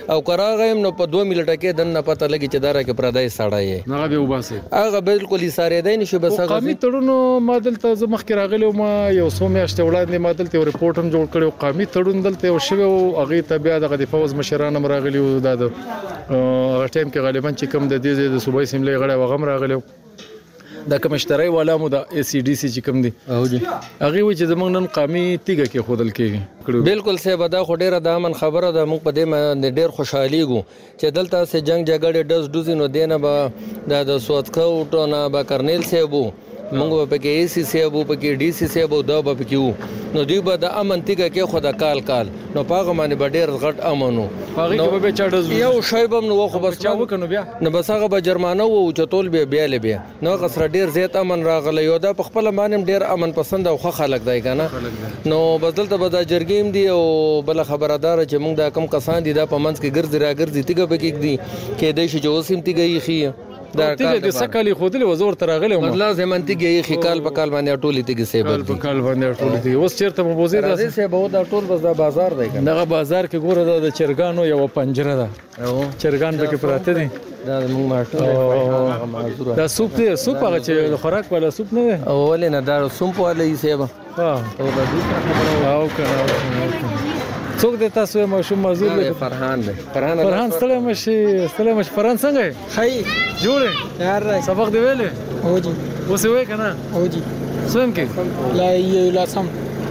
او کراغم نو په 2 منټه کې دنه پته لګي چې دره کې پردای سړی هغه به وباسي هغه بالکل ساره دی نشي بس هغه قومي تړونو مادل ته زمخ کې راغلی ما یو څو میاشتې وړاندې مادل ته ریپورت هم جوړ کړو قومي تړون دلته یو شوی او هغه ته بیا د فوز مشران هم راغلی او د ټیم کې غالبا چې کوم د دې د صوبایي سیملې غړي وغم راغلی د کمشتري والا مو د ای سی ډي سی چې کوم دي او جی هغه و چې زمونږ نن قومي تیګه کې خودل کېږي بالکل صاحب دا خو ډیره د امن خبره ده موږ په دې باندې ډیر خوشحاليږو چې دلته سه جنگ جګړه ډز نو دینه به د سوتکو ټونه به کرنیل صاحب موږ په کې ای سی صاحب په کې ډي سی صاحب دا به کېو نو دوی به د امن تیګه کې خدا کال نو پاغه باندې به ډیر غټ امنو هغه کې به چاډز یو شایبم نو خو بس چا وکنو بیا نو بس هغه به جرمانه وو چې ټول بیا نو قصر ډیر زیات امن راغلی یو دا په خپل باندې ډیر امن پسند او خو خلک دی کنه نو بدلته به دا جرګیم دی او بل خبردار چې موږ دا کم کسان دي دا په منځ کې ګرځي تیګه به کې دي کې د شي جو سیم تیګه یې خي دا کال د سکالي خودلې وزور تراغلی او لازم انتګي یې خال په کال باندې ټولې تیګه سیبل په کال باندې ټولې تیګه اوس چیرته مو بوزي دا سه به دا ټول بس دا بازار دی کنه دغه بازار کې ګوره د چرګانو یو پنجره ده چرګان به کې پراته دي دا موږ ماټو دا سوپ دی سوپ هغه چې خوراک والا سوپ نه دی ولې نه دا سوپ والا یې سیبا ها او کنه څوک د تاسو ماشوم موضوع دی فرحان ستړی مشي فرحان څنګه خی جوړه یار سبق دی ویلې او جی اوس وې کنه او جی سویم کې لا یو لاسم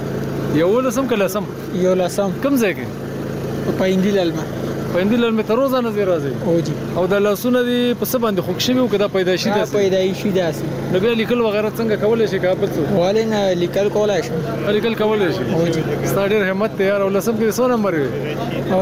کم ځای کې پاینډي لالمه تر روزانه زی راځي او جی او د لاسونه دی په څه باندې خوښ شوی او کدا پیدایشي داسي نو بیا لیکل وغیرہ څنګه کولای شي کابل څو والے نه لیکل کولای شي او جی ستاره همت تیار او لسم کې 100 نمبر وي او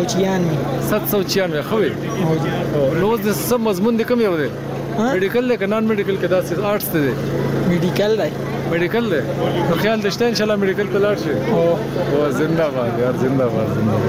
796 خو او جی نو د سم مضمون د کوم یو دی میډیکل له نان میډیکل کې داسې آرټس دی میډیکل دی نو خیال دشته ان شاء الله میډیکل ته لاړ شي او زنده باد یار زنده باد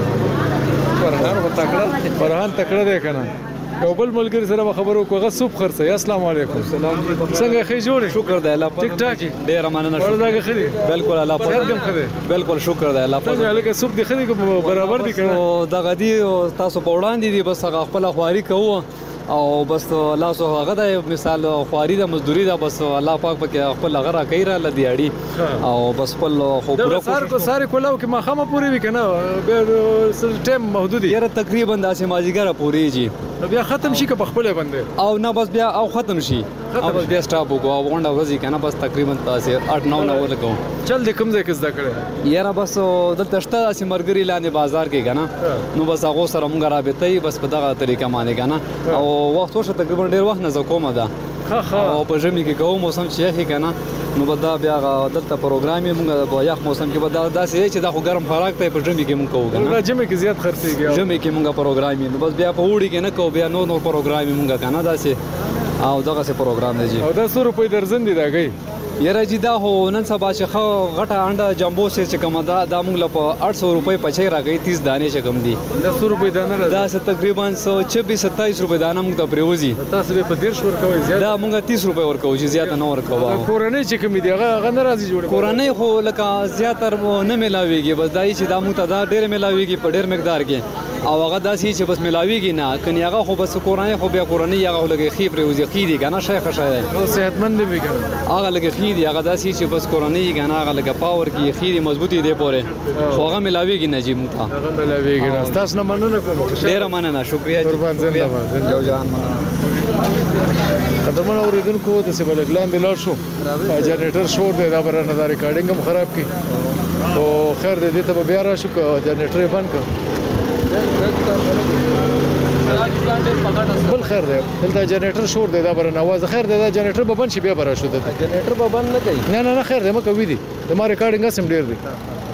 فرحان تکړه دی کنه یو بل ملګری سره خبرو کوغه سوپ خرڅه السلام علیکم څنګه خې جوړه شکر دی الله ټیک ټاک ډیر مننه ورته خې بالکل الله پاک بالکل شکر دی الله پاک څنګه لکه سوپ دی خې برابر دی کنه دغه دی تاسو په وړاندې دی بس هغه خپل خواري کوو او بس الله سو هغه د مثال خواري د مزدوري د بس الله پاک پکې خپل غره کوي را لدیاړي او بس خپل خو پورا ساري کولاو کې ما خامه پوری وکنه به ټیم محدود یره تقریبا داسې ماجیګره پوری جی نو بیا ختم شي که په خپل باندې او نه بس بیا او ختم شي او بس بیا سټاپ وکړو او غونډه ورځي کنه بس تقریبا تاسو 8 9 نه ولګو چل د کوم ځای کې زده کړې یاره بس دلته شته داسې مرګري لاندې بازار کې کنه نو بس هغه سره مونږ رابطه بس په دغه طریقه باندې کنه او وخت وشه تقریبا ډیر وخت نه زکومه ده او په ژمي کې کوم موسم چې یخي کنه نو بدا بیا دلته پروګرام مونږ په یخ موسم کې بدا داسې چې دا خو ګرم خوراک ته په ژمي کې مونږ کوو کنه ژمي کې زیات خرڅيږي ژمي کې مونږ پروګرام نو بس بیا په وړي کې نه کوو بیا نو پروګرام مونږ کنه داسې او دغه څه پروګرام دی او 10 روپۍ درځن دي داګي یره جی دا هو نن سبا چې غټه انډه جامبو سیر چې کوم دا موږ له 800 روپۍ پچې راغی 30 دانې چې کم دي 10 روپۍ دانه دا تقریبا 126 27 روپۍ دانه موږ ته پریوزي تاسو به په 1.5 ورکوي زیات دا موږ 30 روپۍ ورکوو چې زیات نه ورکوو کورنۍ چې کوم دي هغه ناراضي جوړ کورنۍ خو لکه زیاتر نه ملاويږي بس دای چې دا موږ ته دا ډېر ملاويږي په ډېر مقدار کې او هغه داسې چې بس ملاويږي نه کني هغه خو بس کورنۍ خو بیا کورنۍ هغه لګي خې پریوزي خې دي کنه شیخ شای نو صحتمند دی کنه هغه لګي خې دي هغه داسې چې بس کورنۍ کنه هغه لګي پاور کې خې دي مضبوطي دی پوره خو هغه ملاويږي نه جی موږ هغه ملاويږي نه تاسو نه مننه کوم ډېر مننه شکریا قربان زنده باد یو جان قدمونه اوریدونکو د سیبلګلان د لار شو جنریټر شور دی دا بر نه دا ریکارډینګ هم خراب کی او خیر دې ته بیا راشو جنریټر بند کړ بل خیر دی دلته جنریټر شور دی دا بر نه आवाज خیر دی دا جنریټر به بند شي بیا بر شو دلته جنریټر به بند نه کوي نه خیر دی مکه وی دي د ما ریکارډینګ سم ډیر دی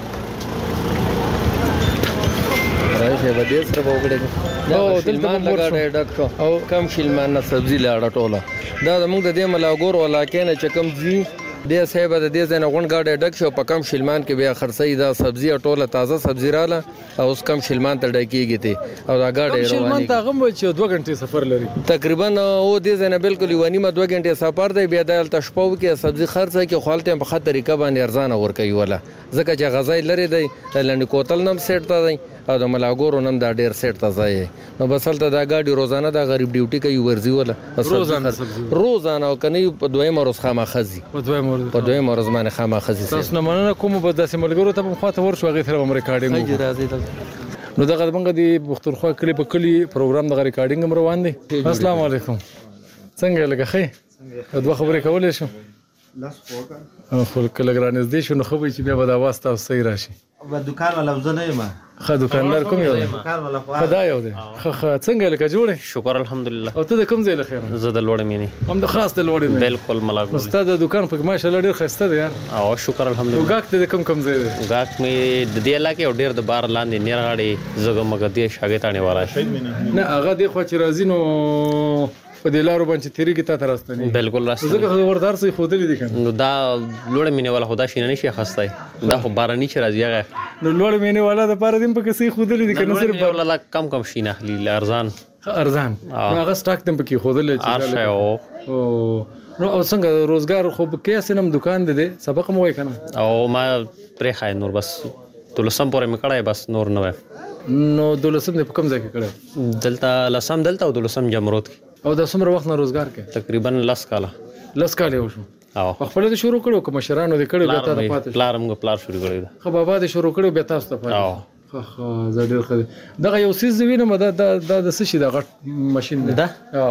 راځي به دې سره وګړي او دلته لګاډه ډک شو او کم شلمان نه سبزی لاړه ټوله دا موږ د دې ملاګور ولاکې نه چکم زی د صاحب د دې ځنه غونډه ډک شو په کم شلمان کې بیا خرڅي دا سبزی ټوله تازه سبزی رااله او اوس کم شلمان ته ډکیږي ته او دا ګاډه رواني شلمان ته غم وای چې 2 غنټې سفر لري تقریبا او دې ځنه بالکل یوانی ما 2 غنټې سفر دی بیا د تشپو کې سبزی خرڅه کې خپلته په خاطر طریقه باندې ارزانه ور کوي ولا ځکه چې غذای لري دی لنډ کوتل نم سیټ تا دی او د ملاګورو نم دا ډیر سیټ ته ځای نو بس هلته دا ګاډي روزانه دا غریب ډیوټي کوي ورځي ولا روزانه او کني په دویم ورځ خامخا ځي په دویم ورځ باندې خامخا ځي تاسو نه مننه کوم به داسې ملګرو ته په خاطر ورشو هغه سره ریکارډینګ راځي نو دغه موږ د پښتونخوا کلی په کلی پروګرام د ریکارډینګ هم روان دي السلام علیکم څنګه لګه خې دوه خبرې کولې شو خو کله ګرانځ دي شو نو خو به چې بیا به د اواز تاسو صحیح راشي و دکان ولا وزنه یم خا دکاندار کوم یو دکان ولا خدا یو دی خا څنګه لکه جوړه شکر الحمدلله او ته د کوم ځای له خیر زه د لوړ مینه هم د خاص د لوړ مینه بالکل ملاګو استاد د دکان په ماشاءالله ډیر خسته دی او شکر الحمدلله وګاک ته کوم ځای دی وګاک مې د دې علاقې او ډیر د بار لاندې نیرغاړي زګه مګ دې شاګتانه واره نه هغه د خو چې راځي نو په دې لارو باندې تیری کې تا ترستنی بالکل راستنی زګه وردار سي خودلی دي کنه نو دا لوړ مینه والا خدا شي نه شي خستای دا خو بارانی چې راځي هغه نو لوړ مینه والا د پاره دیم په کې سي خودلی دي کنه صرف ولا کم شي نه خلی ارزان هغه سٹاک تم په کې خودلی چې او نو او څنګه روزګار خو کې سنم دکان دي سبق مو وای کنه او ما پرې خای نور بس دلسم پورې مکړای بس نور نه نو دلسم په کوم ځای کې کړه دلته لسم دلته او دلسم جمرود او د څومره وخت نه روزګار کې تقریبا 10 کاله وشو او خپل د شروع کړو کوم مشرانو د کړو بیا ته پاتې پلار شروع کړو خو بابا د شروع کړو بیا تاسو ته پاتې خو زه ډیر خدای دغه یو سیس وینم دا د څه شي د غټ ماشين دا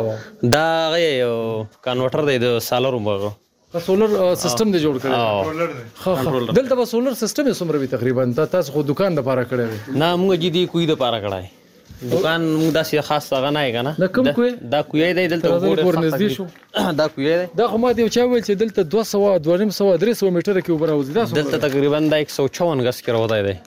یو کنورټر دی د سالر مغه سولر سیستم دی جوړ کړی دلته به سولر سیستم یې سمره وي تقریبا تاسو خو دکان د پاره کړی نه موږ جدي کوی د پاره کړای دکان موږ داسې خاص څنګه نه کنه دا کوم کوی دا کوی دی دلته ورنږدې شو دا کوی دی دا خو ما دی چا ویل چې دلته 200 300 میټر کې وبراوځي دا دلته تقریبا دا 154 غس کې راوځي دی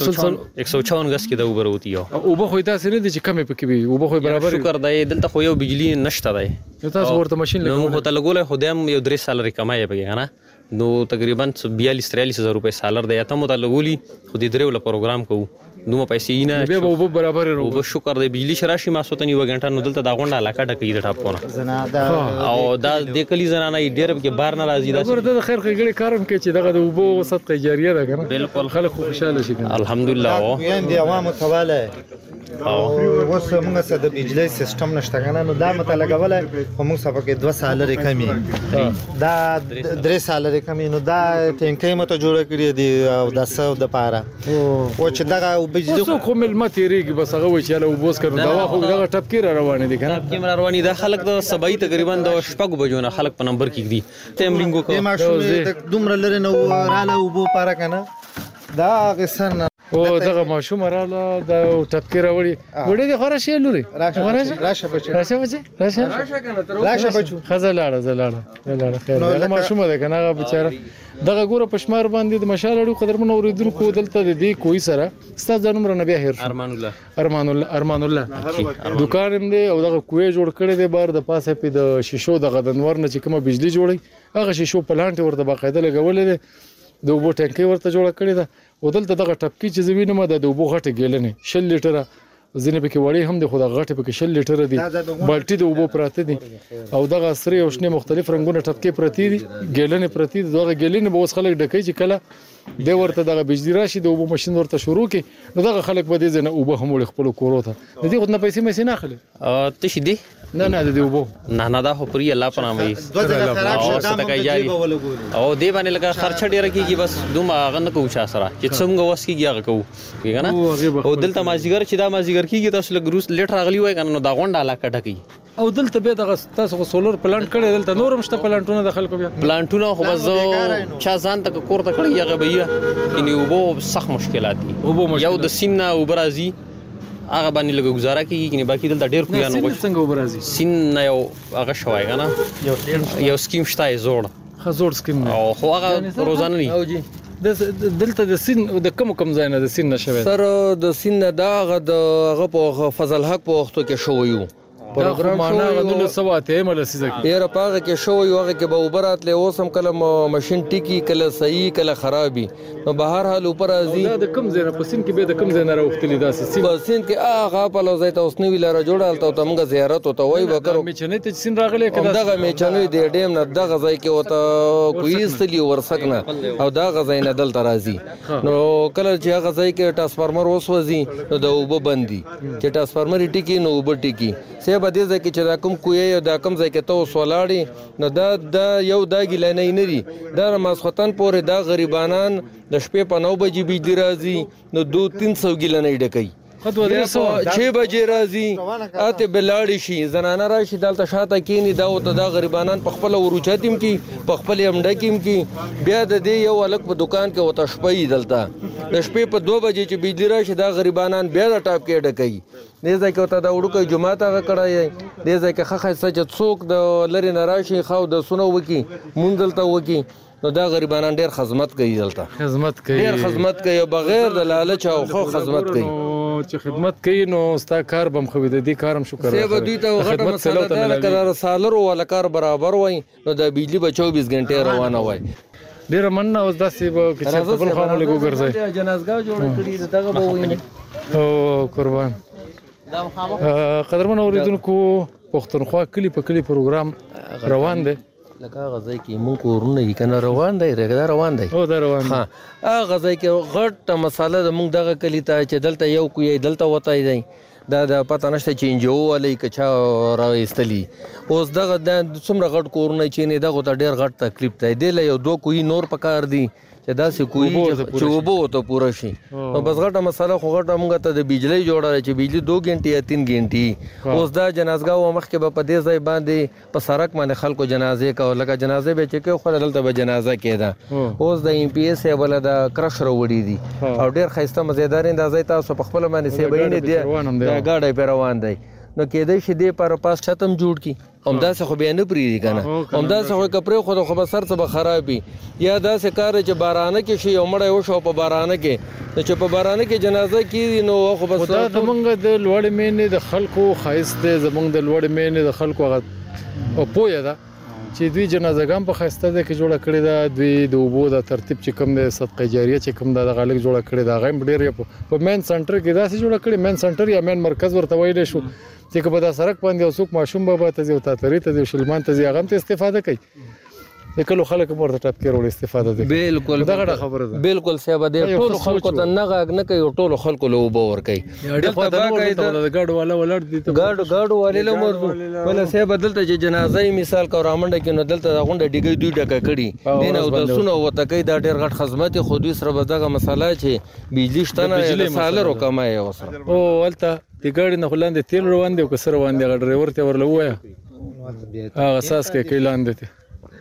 154 غس کې دا وبروتی یو او به خو تاسو نه دي چې کمې پکې وي او به خو برابر شکر دی دلته خو یو بجلی نشته دی تاسو ورته ماشين لګول نو ته لګول خو دیم یو 3 سالري کمای پکې کنه نو تقریبا 42-43 روپے سالر دی ته مو ته لګولي خو دې درې ول پروګرام کوو نو پیسې نه به به برابر او به شکر دی بجلی شراشي ما سوتنی و غنټه نو دلته دا غونډه علاقه ډکې د ټاپونه او دا د کلی زنانه ډېر کې بار نه راځي دا ورته د خیر خګړي کارم کې چې دغه د وبو صدقه جاریه ده کنه بالکل خلک خوشاله شي الحمدلله او یاندې عوامو تواله او اوس موږ سره د بجلی سیستم نشته کنه نو دا مت لګولای خو موږ سبا کې 2 سالري کمی دا 3 سالري کمی نو دا ټینکې مت جوړ کړی دی او د سو د پاره او چې دغه بجلی خو کوم ملمتيریږي بس هغه چې له وبوس کړو دا خو دغه ټپکیر روان دي کنه ټپکیر روان دي خلک د سبای تقریبا د شپږ بجو نه خلک په نمبر کې دي تمرینګو کو ما شو دومره لري نو رااله وبو پاره کنه دا غسن او دغه ماشوم رااله دا ټپکیر وړي د خورشي لوري راشه بچو خزلاړه زلاړه خیر دا ماشوم ده کنه هغه بیچاره دغه ګوره پښمار باندې د مشالړو قدرمن اوریدونکو دلته د دې کوی سره ستاسو نوم رنه بیا هیر ارمان الله دکان هم دی او دغه کوی جوړ کړی دی بار د پاسه په د شیشو د غدنور نه چې کومه بجلی جوړي هغه شیشو پلانټ ورته باقاعده لګولې دی د وبو ټانکي ورته جوړ کړی دی او دلته دغه ټپکی چې زوینه ما د وبو غټه ګیلنې 6 لیټره ځینې پکې وړي هم د خو د غټه پکې 6 لیټره دي بالټي د وبو پراته دي او دغه سری او شنه مختلف رنگونه ټپکی پرتی دي ګیلنې پرتی دي دغه ګیلنې به اوس خلک ډکې چې کله د ورته دغه بجلی راشي د وبو ماشين ورته شروع کی نو دغه خلک به دي نه وبو هم خپل کورو ته د دې خو نه پیسې نه اخلي ته شي دي نه د وبو نه دا خو پری الله په نامه او صدقه جاری او دی باندې لګه خرچ ډیر کیږي بس دومره غن کو چا سره چې څنګه وس کیږي هغه کو کنه او دلته مازیګر چې دا مازیګر کیږي تاسو لګ روس لیټر غلی وای کنه دا غونډه علاقه ډکی او دلته به دغه تاسو سولر پلانټ کړی دلته نورم شته پلانټونه د خلکو بیا پلانټونه خو بس چا ځان تک کور ته کړی هغه بیا کینی وبو سخت مشکلات دي یو د سیمنا وبرازي هغه باندې لګ گزاره کیږي کني باقي دلته ډیر خو یانو څنګه وبرازي سین یو هغه شوای کنه یو سکیم شته زوړ خزور سکیم او خو هغه روزانه نه او جی دلته د سین د کوم ځای نه د سین نشوي سر د سین دغه د غ په فضل حق په وختو کې شویو پروګرام معنا غندل سواته ملسیزه ډیر پاغه کې شو یو هغه کې به وبرات له اوسم کله ماشين ټیکی کله صحیح کله خرابي نو بهر حال اوپر ازي د کم زنه پسین کې به د کم زنه راوختلی داسې سین پسین کې هغه په لوزای ته اوسنی ویلاره جوړال ته تمګه زیارت وته وای وکړو میچنې ته سین راغلی کده دغه میچنې د ډیم نه دغه ځای کې وته کویستلی ورسکنه او دا غځای نه دل ترازی نو کله چې هغه ځای کې ټرانسفارمر وسوځي نو د اوبه بندي چې ټرانسفارمر ټیکی نو اوبه ټیکی سه به دې ځای کې چې دا کوم کوی دا کوم ځای کې ته وسولاړي نو دا یو دا ګلنې نه دي دا ماسختن پورې دا غریبانان د شپې په 9 بجې بجلی راځي نو 200-300 ګلنې ډکې 6 بجې راځي اته بلاړی شي زنانه راشي دلته شاته کینی دا او دا غریبانان په خپل ورچاتیم کې په خپل امډکیم کې بیا د دې یو الک په دکان کې وته شپې دلته د شپې په 2 بجې چې بجلی راشي دا غریبانان بیا د ټاپ کې ډکې دې ځکه وته دا وړوکې جمعه ته کړای دې ځکه خخه سچ څوک د لری نراشي خو د سونو وکی مونږ دلته وکی نو دا غریبانان ډیر خدمت کوي دلته ډیر خدمت کوي بغیر د لالچ او خو خدمت کوي چې خدمت کوي نو ستا کار بم خو د دې کارم شکر سه به دوی ته غټه مسله ده کله سالرو ولا کار برابر وای نو د بجلی به 24 غنټه روانه وای ډیر مننه اوس داسې به چې خپل خامل کو ګرځي جنازګاه جوړ کړی دغه به ویني او قربان قدرمن اوریدونکو پښتونخوا کلی په کلی پروګرام روان دی لکه غزای کې مونږ کورونه یې کنه روان دی رګدا روان دی او دا روان ها هغه غزای کې غټه مساله د مونږ دغه کلی ته چې دلته یو کوی دلته وتای دی دا د پته نشته چې انجو ولې کچا راوېستلی اوس دغه د څومره غټ کورونه چې نه دغه ته ډیر غټ تکلیف دی د یو دوه کوی نور پکار دی چې دا سې کوی چې وبو ته پوره شي نو بس غټه مساله خو غټه مونږ ته د بجلی جوړه چې بجلی 2 غنټې یا 3 غنټې اوس دا جنازګاه مخکې به په دې ځای باندې په سړک باندې خلکو جنازې کو لکه جنازې به چې کې خو دلته به جنازه کېده اوس د ایم پی ایس بل د کرشر وړي دي او ډیر خسته مزیدار اندازې تاسو په خپل باندې سی بینه دي دا گاډي په روان دی نو کېدای شي دې پر پاس ختم جوړ کی همدا څه خو به نه پریږي کنه همدا څه خو کپره خو به سر څه به خرابي یا دا څه کار چې بارانه کې شي عمره یو شو په بارانه کې چې په بارانه کې جنازه کیږي نو خو بس دا زمونږ د لوړ مینې د خلکو خایست زمونږ د لوړ مینې د خلکو او پوهه ده چې دوی جنازګان په خسته ده کې جوړه کړې ده دوی د وبو د ترتیب چې کوم د صدقه جاریه چې کوم د غالک جوړه کړې ده غیم ډیر په مین سنټر کې داسې جوړه کړې مین سنټر یا مین مرکز ورته ویل شو چې په دا سړک باندې اوسوک ماشوم به ته یو تاتری ته شلمان ته یې غم ته استفاده کوي کله خلک مرته ټاپ کې وړ استفاده ده بالکل دا خبره ده بالکل سیب ده ټول خلکو ته نه غاګ نه کوي ټول خلکو له وبو ور کوي ګاډ والا ولړ دي ګاډ والے له مرزو بل سیب بدلته چې جنازه مثال کو رامنډه کې نو دلته غونډه ډیګي دوی ډکه کړي دین او د سونو وته کوي دا ډیر غټ خدمت خو دوی سره بدغه مساله چې بجلی شته نه سالر وکمای وسره او ولته د ګاډي نه خلاندې تیل روان دی او کسر روان دی ډرایور ته ورلو وایا هغه اساس کې کیلان دي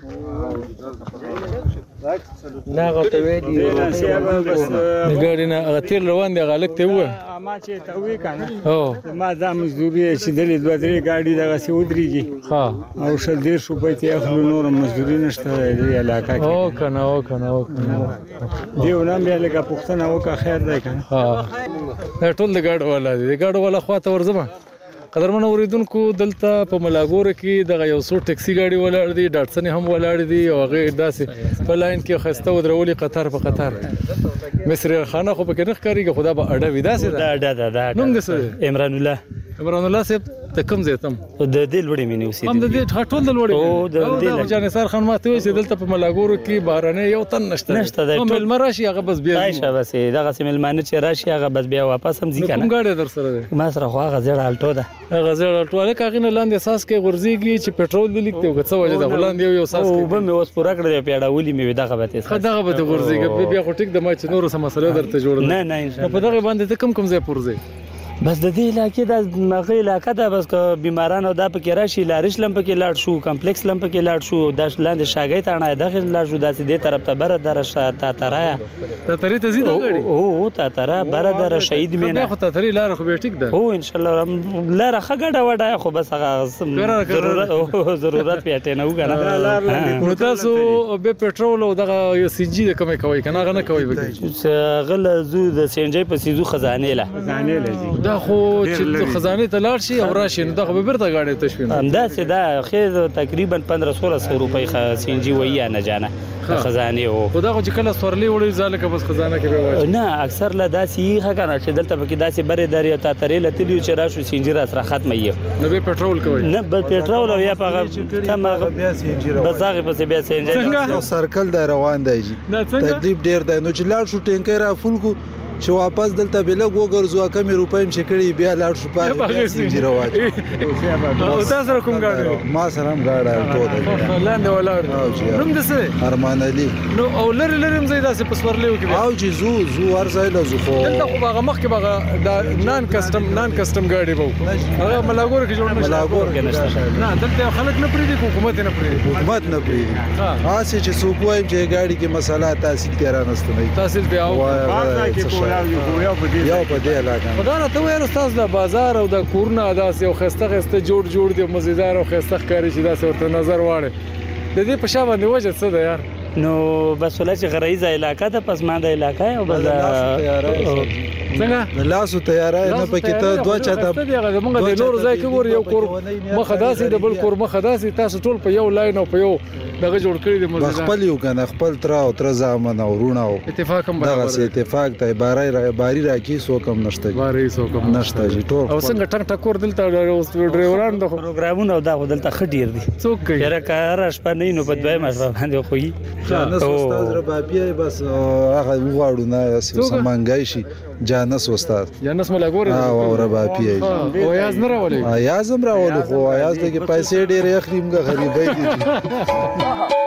ناغه ته ویلی ګاډي نه هغه تیل روان دی غالک ته وای ما چې ته وی کنه او ما دا مزدوري چې دلې دوه درې ګاډي دغه سی ودرېږي ها او شل ډیر شو په ته خپل نور مزدوري نشته د علاقه کې او کنه دیو نام یې لکه پښتنه وکه خیر دی کنه ها ټول د ګاډ والا دی د ګاډ والا خواته ورځم قدرمن اوریدونکو دلته په ملاګور کې دغه یو څو ټیکسي ګاډي ولاړ دي ډاټسن هم ولاړ دي او هغه داسې په لاین کې خسته ودرولي قطار په قطار مصر خانه خو پکې نه ښکاریږي خدا به اډه ودا سي دا نوم دې څه عمران الله صاحب ته کوم ځای تم د دې لوړې مې اوسې هم د دې ټول د لوړې او د دې جانسار خان ماته وي چې دلته په ملاګور کې بارانه یو تن نشته د ټول مراشي هغه بس بیا راشه بس دغه سیملمانه چې راشي هغه بس بیا واپس هم ځي کنه کوم ګاډي در سره ده ما سره خو هغه زړه الټو ده هغه زړه الټو له کاغینه لاندې اساس کې غورځيږي چې پټرول دې لیکته وګڅ وجه د هولند یو اساس کې او به مې اوس پورا کړی پیډا ولي مې دغه به ته دغه به غورځيږي بیا خو ټیک د ما چې نور سم مسله درته جوړل نه ان شاء الله په دغه باندې کوم ځای پورځي بس د دې علاقې د مغه علاقې ده بس بیماران او د پکې راشي لارش لم پکې لاړ شو کمپلیکس لم پکې لاړ شو د لاندې شاګې ته نه داخل لاړ شو داسې دې طرف ته بر در تا ترایا ته ترې ته زیاده غړي او تا ترا بر در شهید مینه خو ته ترې لار خو به ټیک ده او ان شاء الله لار خګړه وډه خو بس هغه ضرورت پیټه نه وګڼه نو تاسو به پټرول او دغه سی جی د کومه کوي کنه غنه کوي غل زو د سینجی په سیزو خزانه له دا خو چې خزانه ته لاړ شي او راشي نو دغه به بیرته گاډي تشوي همداسې دا خیر تقریبا 1500 روپۍ سینجی ویا نه جانا خزانه او خدای چې کله سورلی وړي ځاله بس خزانه کې به واچي نه اکثر لا داسې ښه چې دلته پکې داسې بره درې تا ترې لتلی چې راشو سینجی را سره ختمه یې نو به پټرول کوي نه به پټرول او یا په کم بیا سینجی را بس هغه پسې بیا سینجی څنګه سرکل د روان دی تکلیف ډیر دی نو چې لاړ شو ټینکر را فول کو چې واپس دلته بل وګرځو کمې روپۍ مې شکړې بیا لاړ شو پاره سینجی را واچ او تاسو را کوم گاډي ما سره هم گاډي ټول لاندې ولاړ نوم دسه ارمان علي نو او لری مزه داسې پسورلیو کې او چې زو ورځای له زو خو دلته خو هغه مخ کې هغه د نان کسٹم گاډي وو هغه ملاګور کې جوړ نشته ملاګور کې نشته نه دلته خلک نه پریدي حکومت نه پریدي حکومت نه پریدي ها چې څوک وايي چې گاډي کې مسله تحصیل تیرا نشته نه تحصیل بیا او یو په دې علاقه خدای ته وایي استاد د بازار او د کورونه داسې او خسته جوړ دي مزیدار او خسته ښکاري چې داسې ورته نظر واړي د دې په شا باندې وجه څه ده یار نو بس ولې چې غریزه علاقہ ته پسمانده علاقہ او بل څنګه لاسو تیارای نه پکې ته دوه چاته موږ د نور ځای کې ور یو کور مخه داسې د بل کور مخه داسې تاسو ټول په یو لاین او په یو دغه جوړ کړی دی مزه خپل یو کنه خپل تر زامن او رونه او اتفاق هم دغه اتفاق ته باری راکی سو کم نشته باری سو کم نشته جی ټول او څنګه ټنګ ټکور دلته ډرایوران د پروګرامونو دا دلته خډیر دي څوک کوي یره کار شپه نه نو په دوی مشره باندې خوې جانس استاد ربابی بس هغه وغواړو نه سمانګای شي جانس استاد جانس ملاګور او ربابی او یاز نه راولي یاز هم راولو خو یاز دغه پیسې ډېر اخریمګه غریبای دي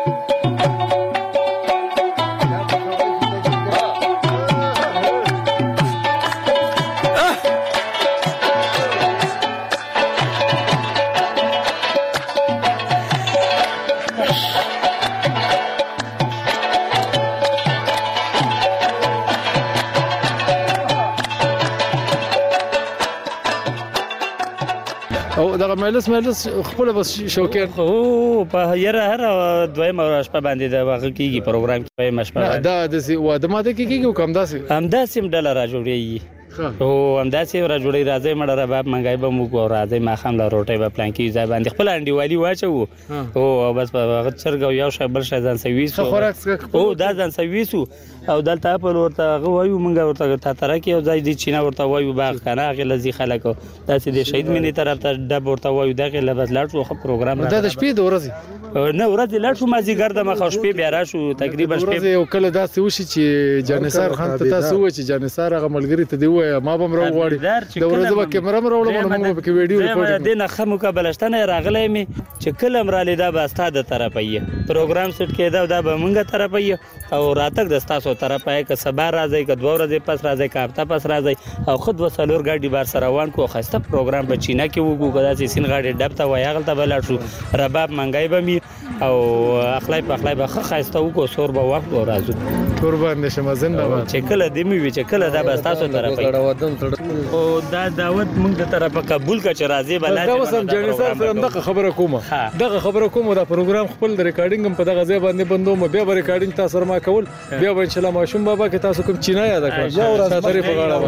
او دغه مجلس خپل بس شوکین او په یره هر دویم شپه باندې د واقع کیږي پروګرام کې مشپه دا د واده ماده کیږي کوم داسې ډله را جوړیږي او همداسې را جوړی راځي مړه رباب منګای به موږ او راځي ما خام لا روټي به پلان کې ځای باندې خپل انډیوالي واچو او بس په هغه چرګ یو شی بل شی ځان سويسو او دا ځان سويسو او دلته په ورته غوایو منګه ورته تا تر کې او ځای دي چینا ورته وایو باغ کنه هغه لذي خلک داسې د شهید مینې طرف ته ډب ورته وایو دغه لبس لاړ شو پروګرام دا د شپې د ورځې نه ورځ لاړ شو مازی ګرد مخ شپې بیا را شو تقریبا شپې یو کله داسې وشي چې جانسار خان ته تاسو و چې جانسار هغه ملګری ته دی وای ما بم راو غواړي د ورځې به کیمرا مراولم نو موږ به ویډیو ریکارډ د نخ مقابلهشتنه راغلی می چې کلم را لیدا به استاد طرفه یې پروګرام سټ کېدا دا به مونږه طرفه یې او راتک د تاسو طرفه یې ک سبا راځي ک دوه ورځې پس راځي ک هفته پس راځي او خود وسلور ګاډي بار سره روان کو خسته پروګرام په چینا کې وګو کدا چې سین غاډي ډبته وای غلطه بل شو رباب منګای به می او اخلای په اخلای به خسته وکړو سور به وخت راځو قربان نشم زنده چې کله دې می وی چې کله دا به تاسو طرفه او دا دعوت موږ د طرفه قبول ک چې راځي بل دا وسم جنې سره دغه خبره کومه دا پروګرام خپل د ریکارډینګ هم په دغه ځای باندې بندوم بیا به ریکارډینګ تاسو سره ما کول بیا به ان شاء الله ماشوم بابا کې تاسو کوم چینا یاد کړئ ساتری په غاړه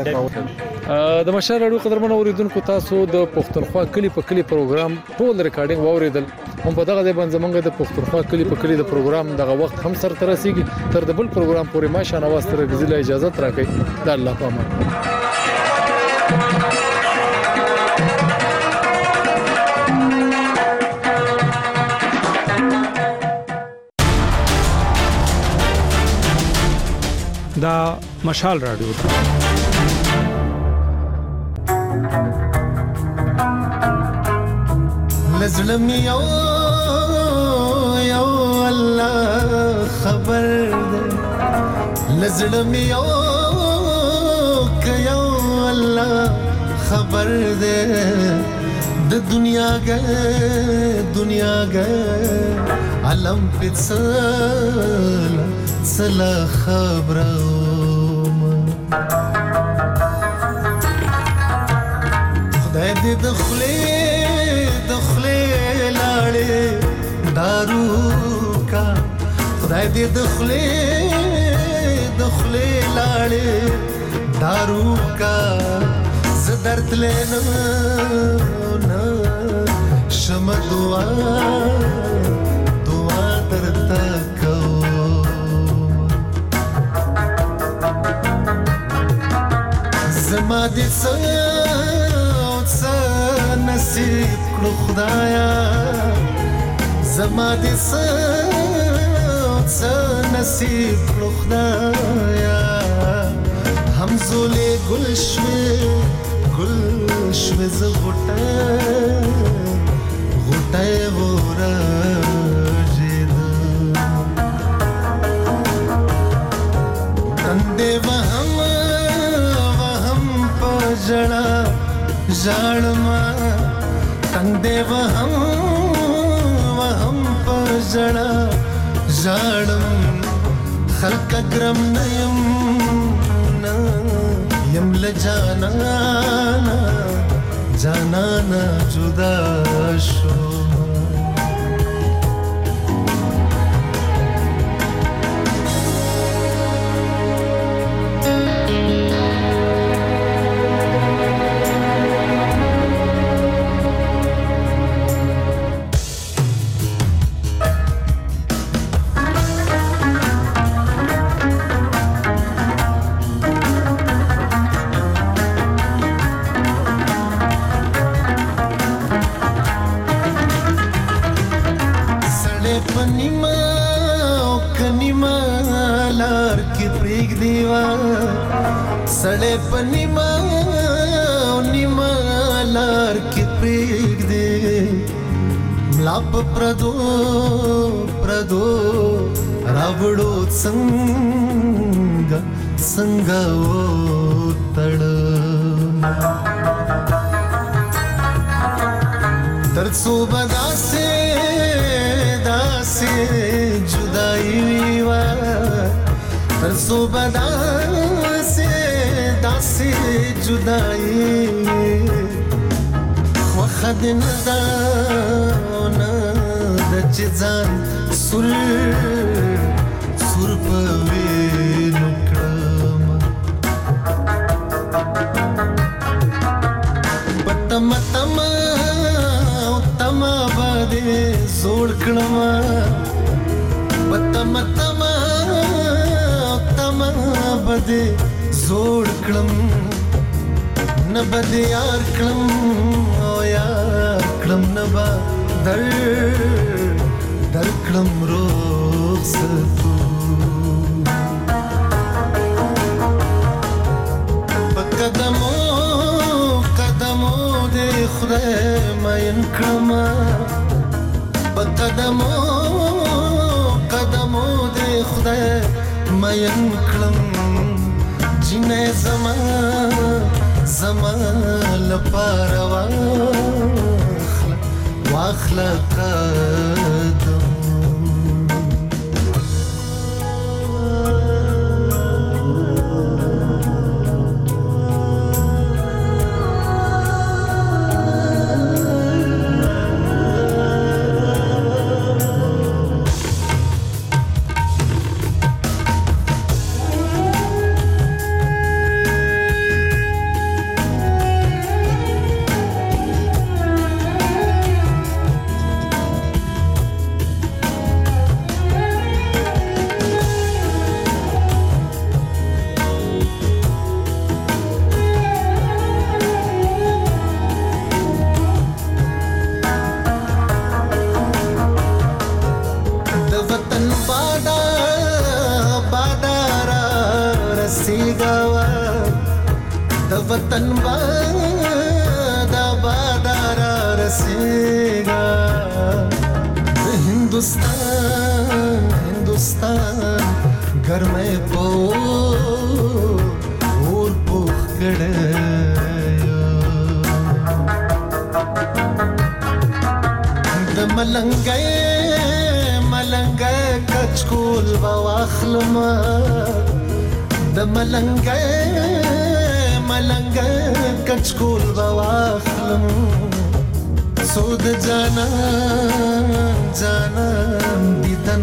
باندې د مشال اړو قدرمن اوریدونکو تاسو د پښتونخوا کلی په کلی پروګرام ټول ریکارډینګ واوریدل هم په دغه ځای باندې زمونږ د پښتونخوا کلی په کلی د پروګرام دغه وخت هم سره ترسيږي تر د بل پروګرام پورې ما شانه واسطه غزل اجازه راکړئ د الله په امان دا مشال رادیو لزلم یو الله خبر ده لزلم یو که یو الله خبر ده د دنیا گه علم پتسل سلا خبرم خدای دې دخلې لاړې دارو کا خدای دې دخلې لاړې دارو کا زد درتلنو نه شم دعا درته کوم زما دې څه نصیب کړو خدایا زما دې څه نصیب کړو خدایا همزولې ګل شوې زه غوټه ورژېد تندې وهم په ژړا ژړما تندې وهم په ژړا ژړم خلک ګرم نه یم له جانانا جدا شو सड़े पनिमा निमा लार के प्रेग दे मलाप प्रदो रावड़ो संगा वो तड़ तरसो बदा से जुदाई वा तरसो बदा से जुदाई वखद नदाना दचजान सुर पवे नुकड़म तमा बादे जोड़कड़मा तमा बदे जोड़ कलम न बदे यार कलम ओ यार कलम न बा दर कलम रोक सतू कदमों दे खुदा मायन कलमा कदमों दे खुदा मायन कलम जिने زما لپاره واخله قدم वतन बादारा रसेगा हिंदुस्तान घर में पो और पुख गड़े मलंगे कचकुल बवाखलमा मलंगे कचकुल बवाखलम سود جانان دیدن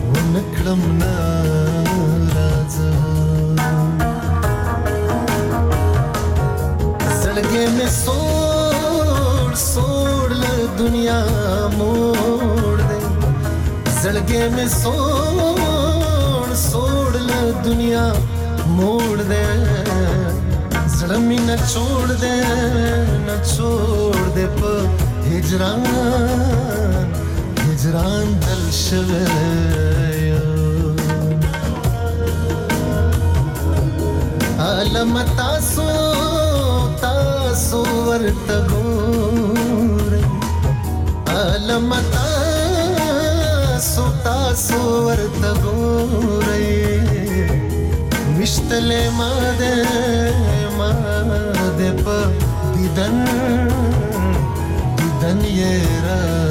ونکړم ناراضه زړګې مې سوړ له دنیا موړ دې زړګې مې سوړ له دنیا موړ دې زړه مې نه چھوڑ دې په هجران دل شوه عالم تاسو ورته ګورئ عالم تاسو ورته ګورئ مشتلې ما دې په دیدن یې را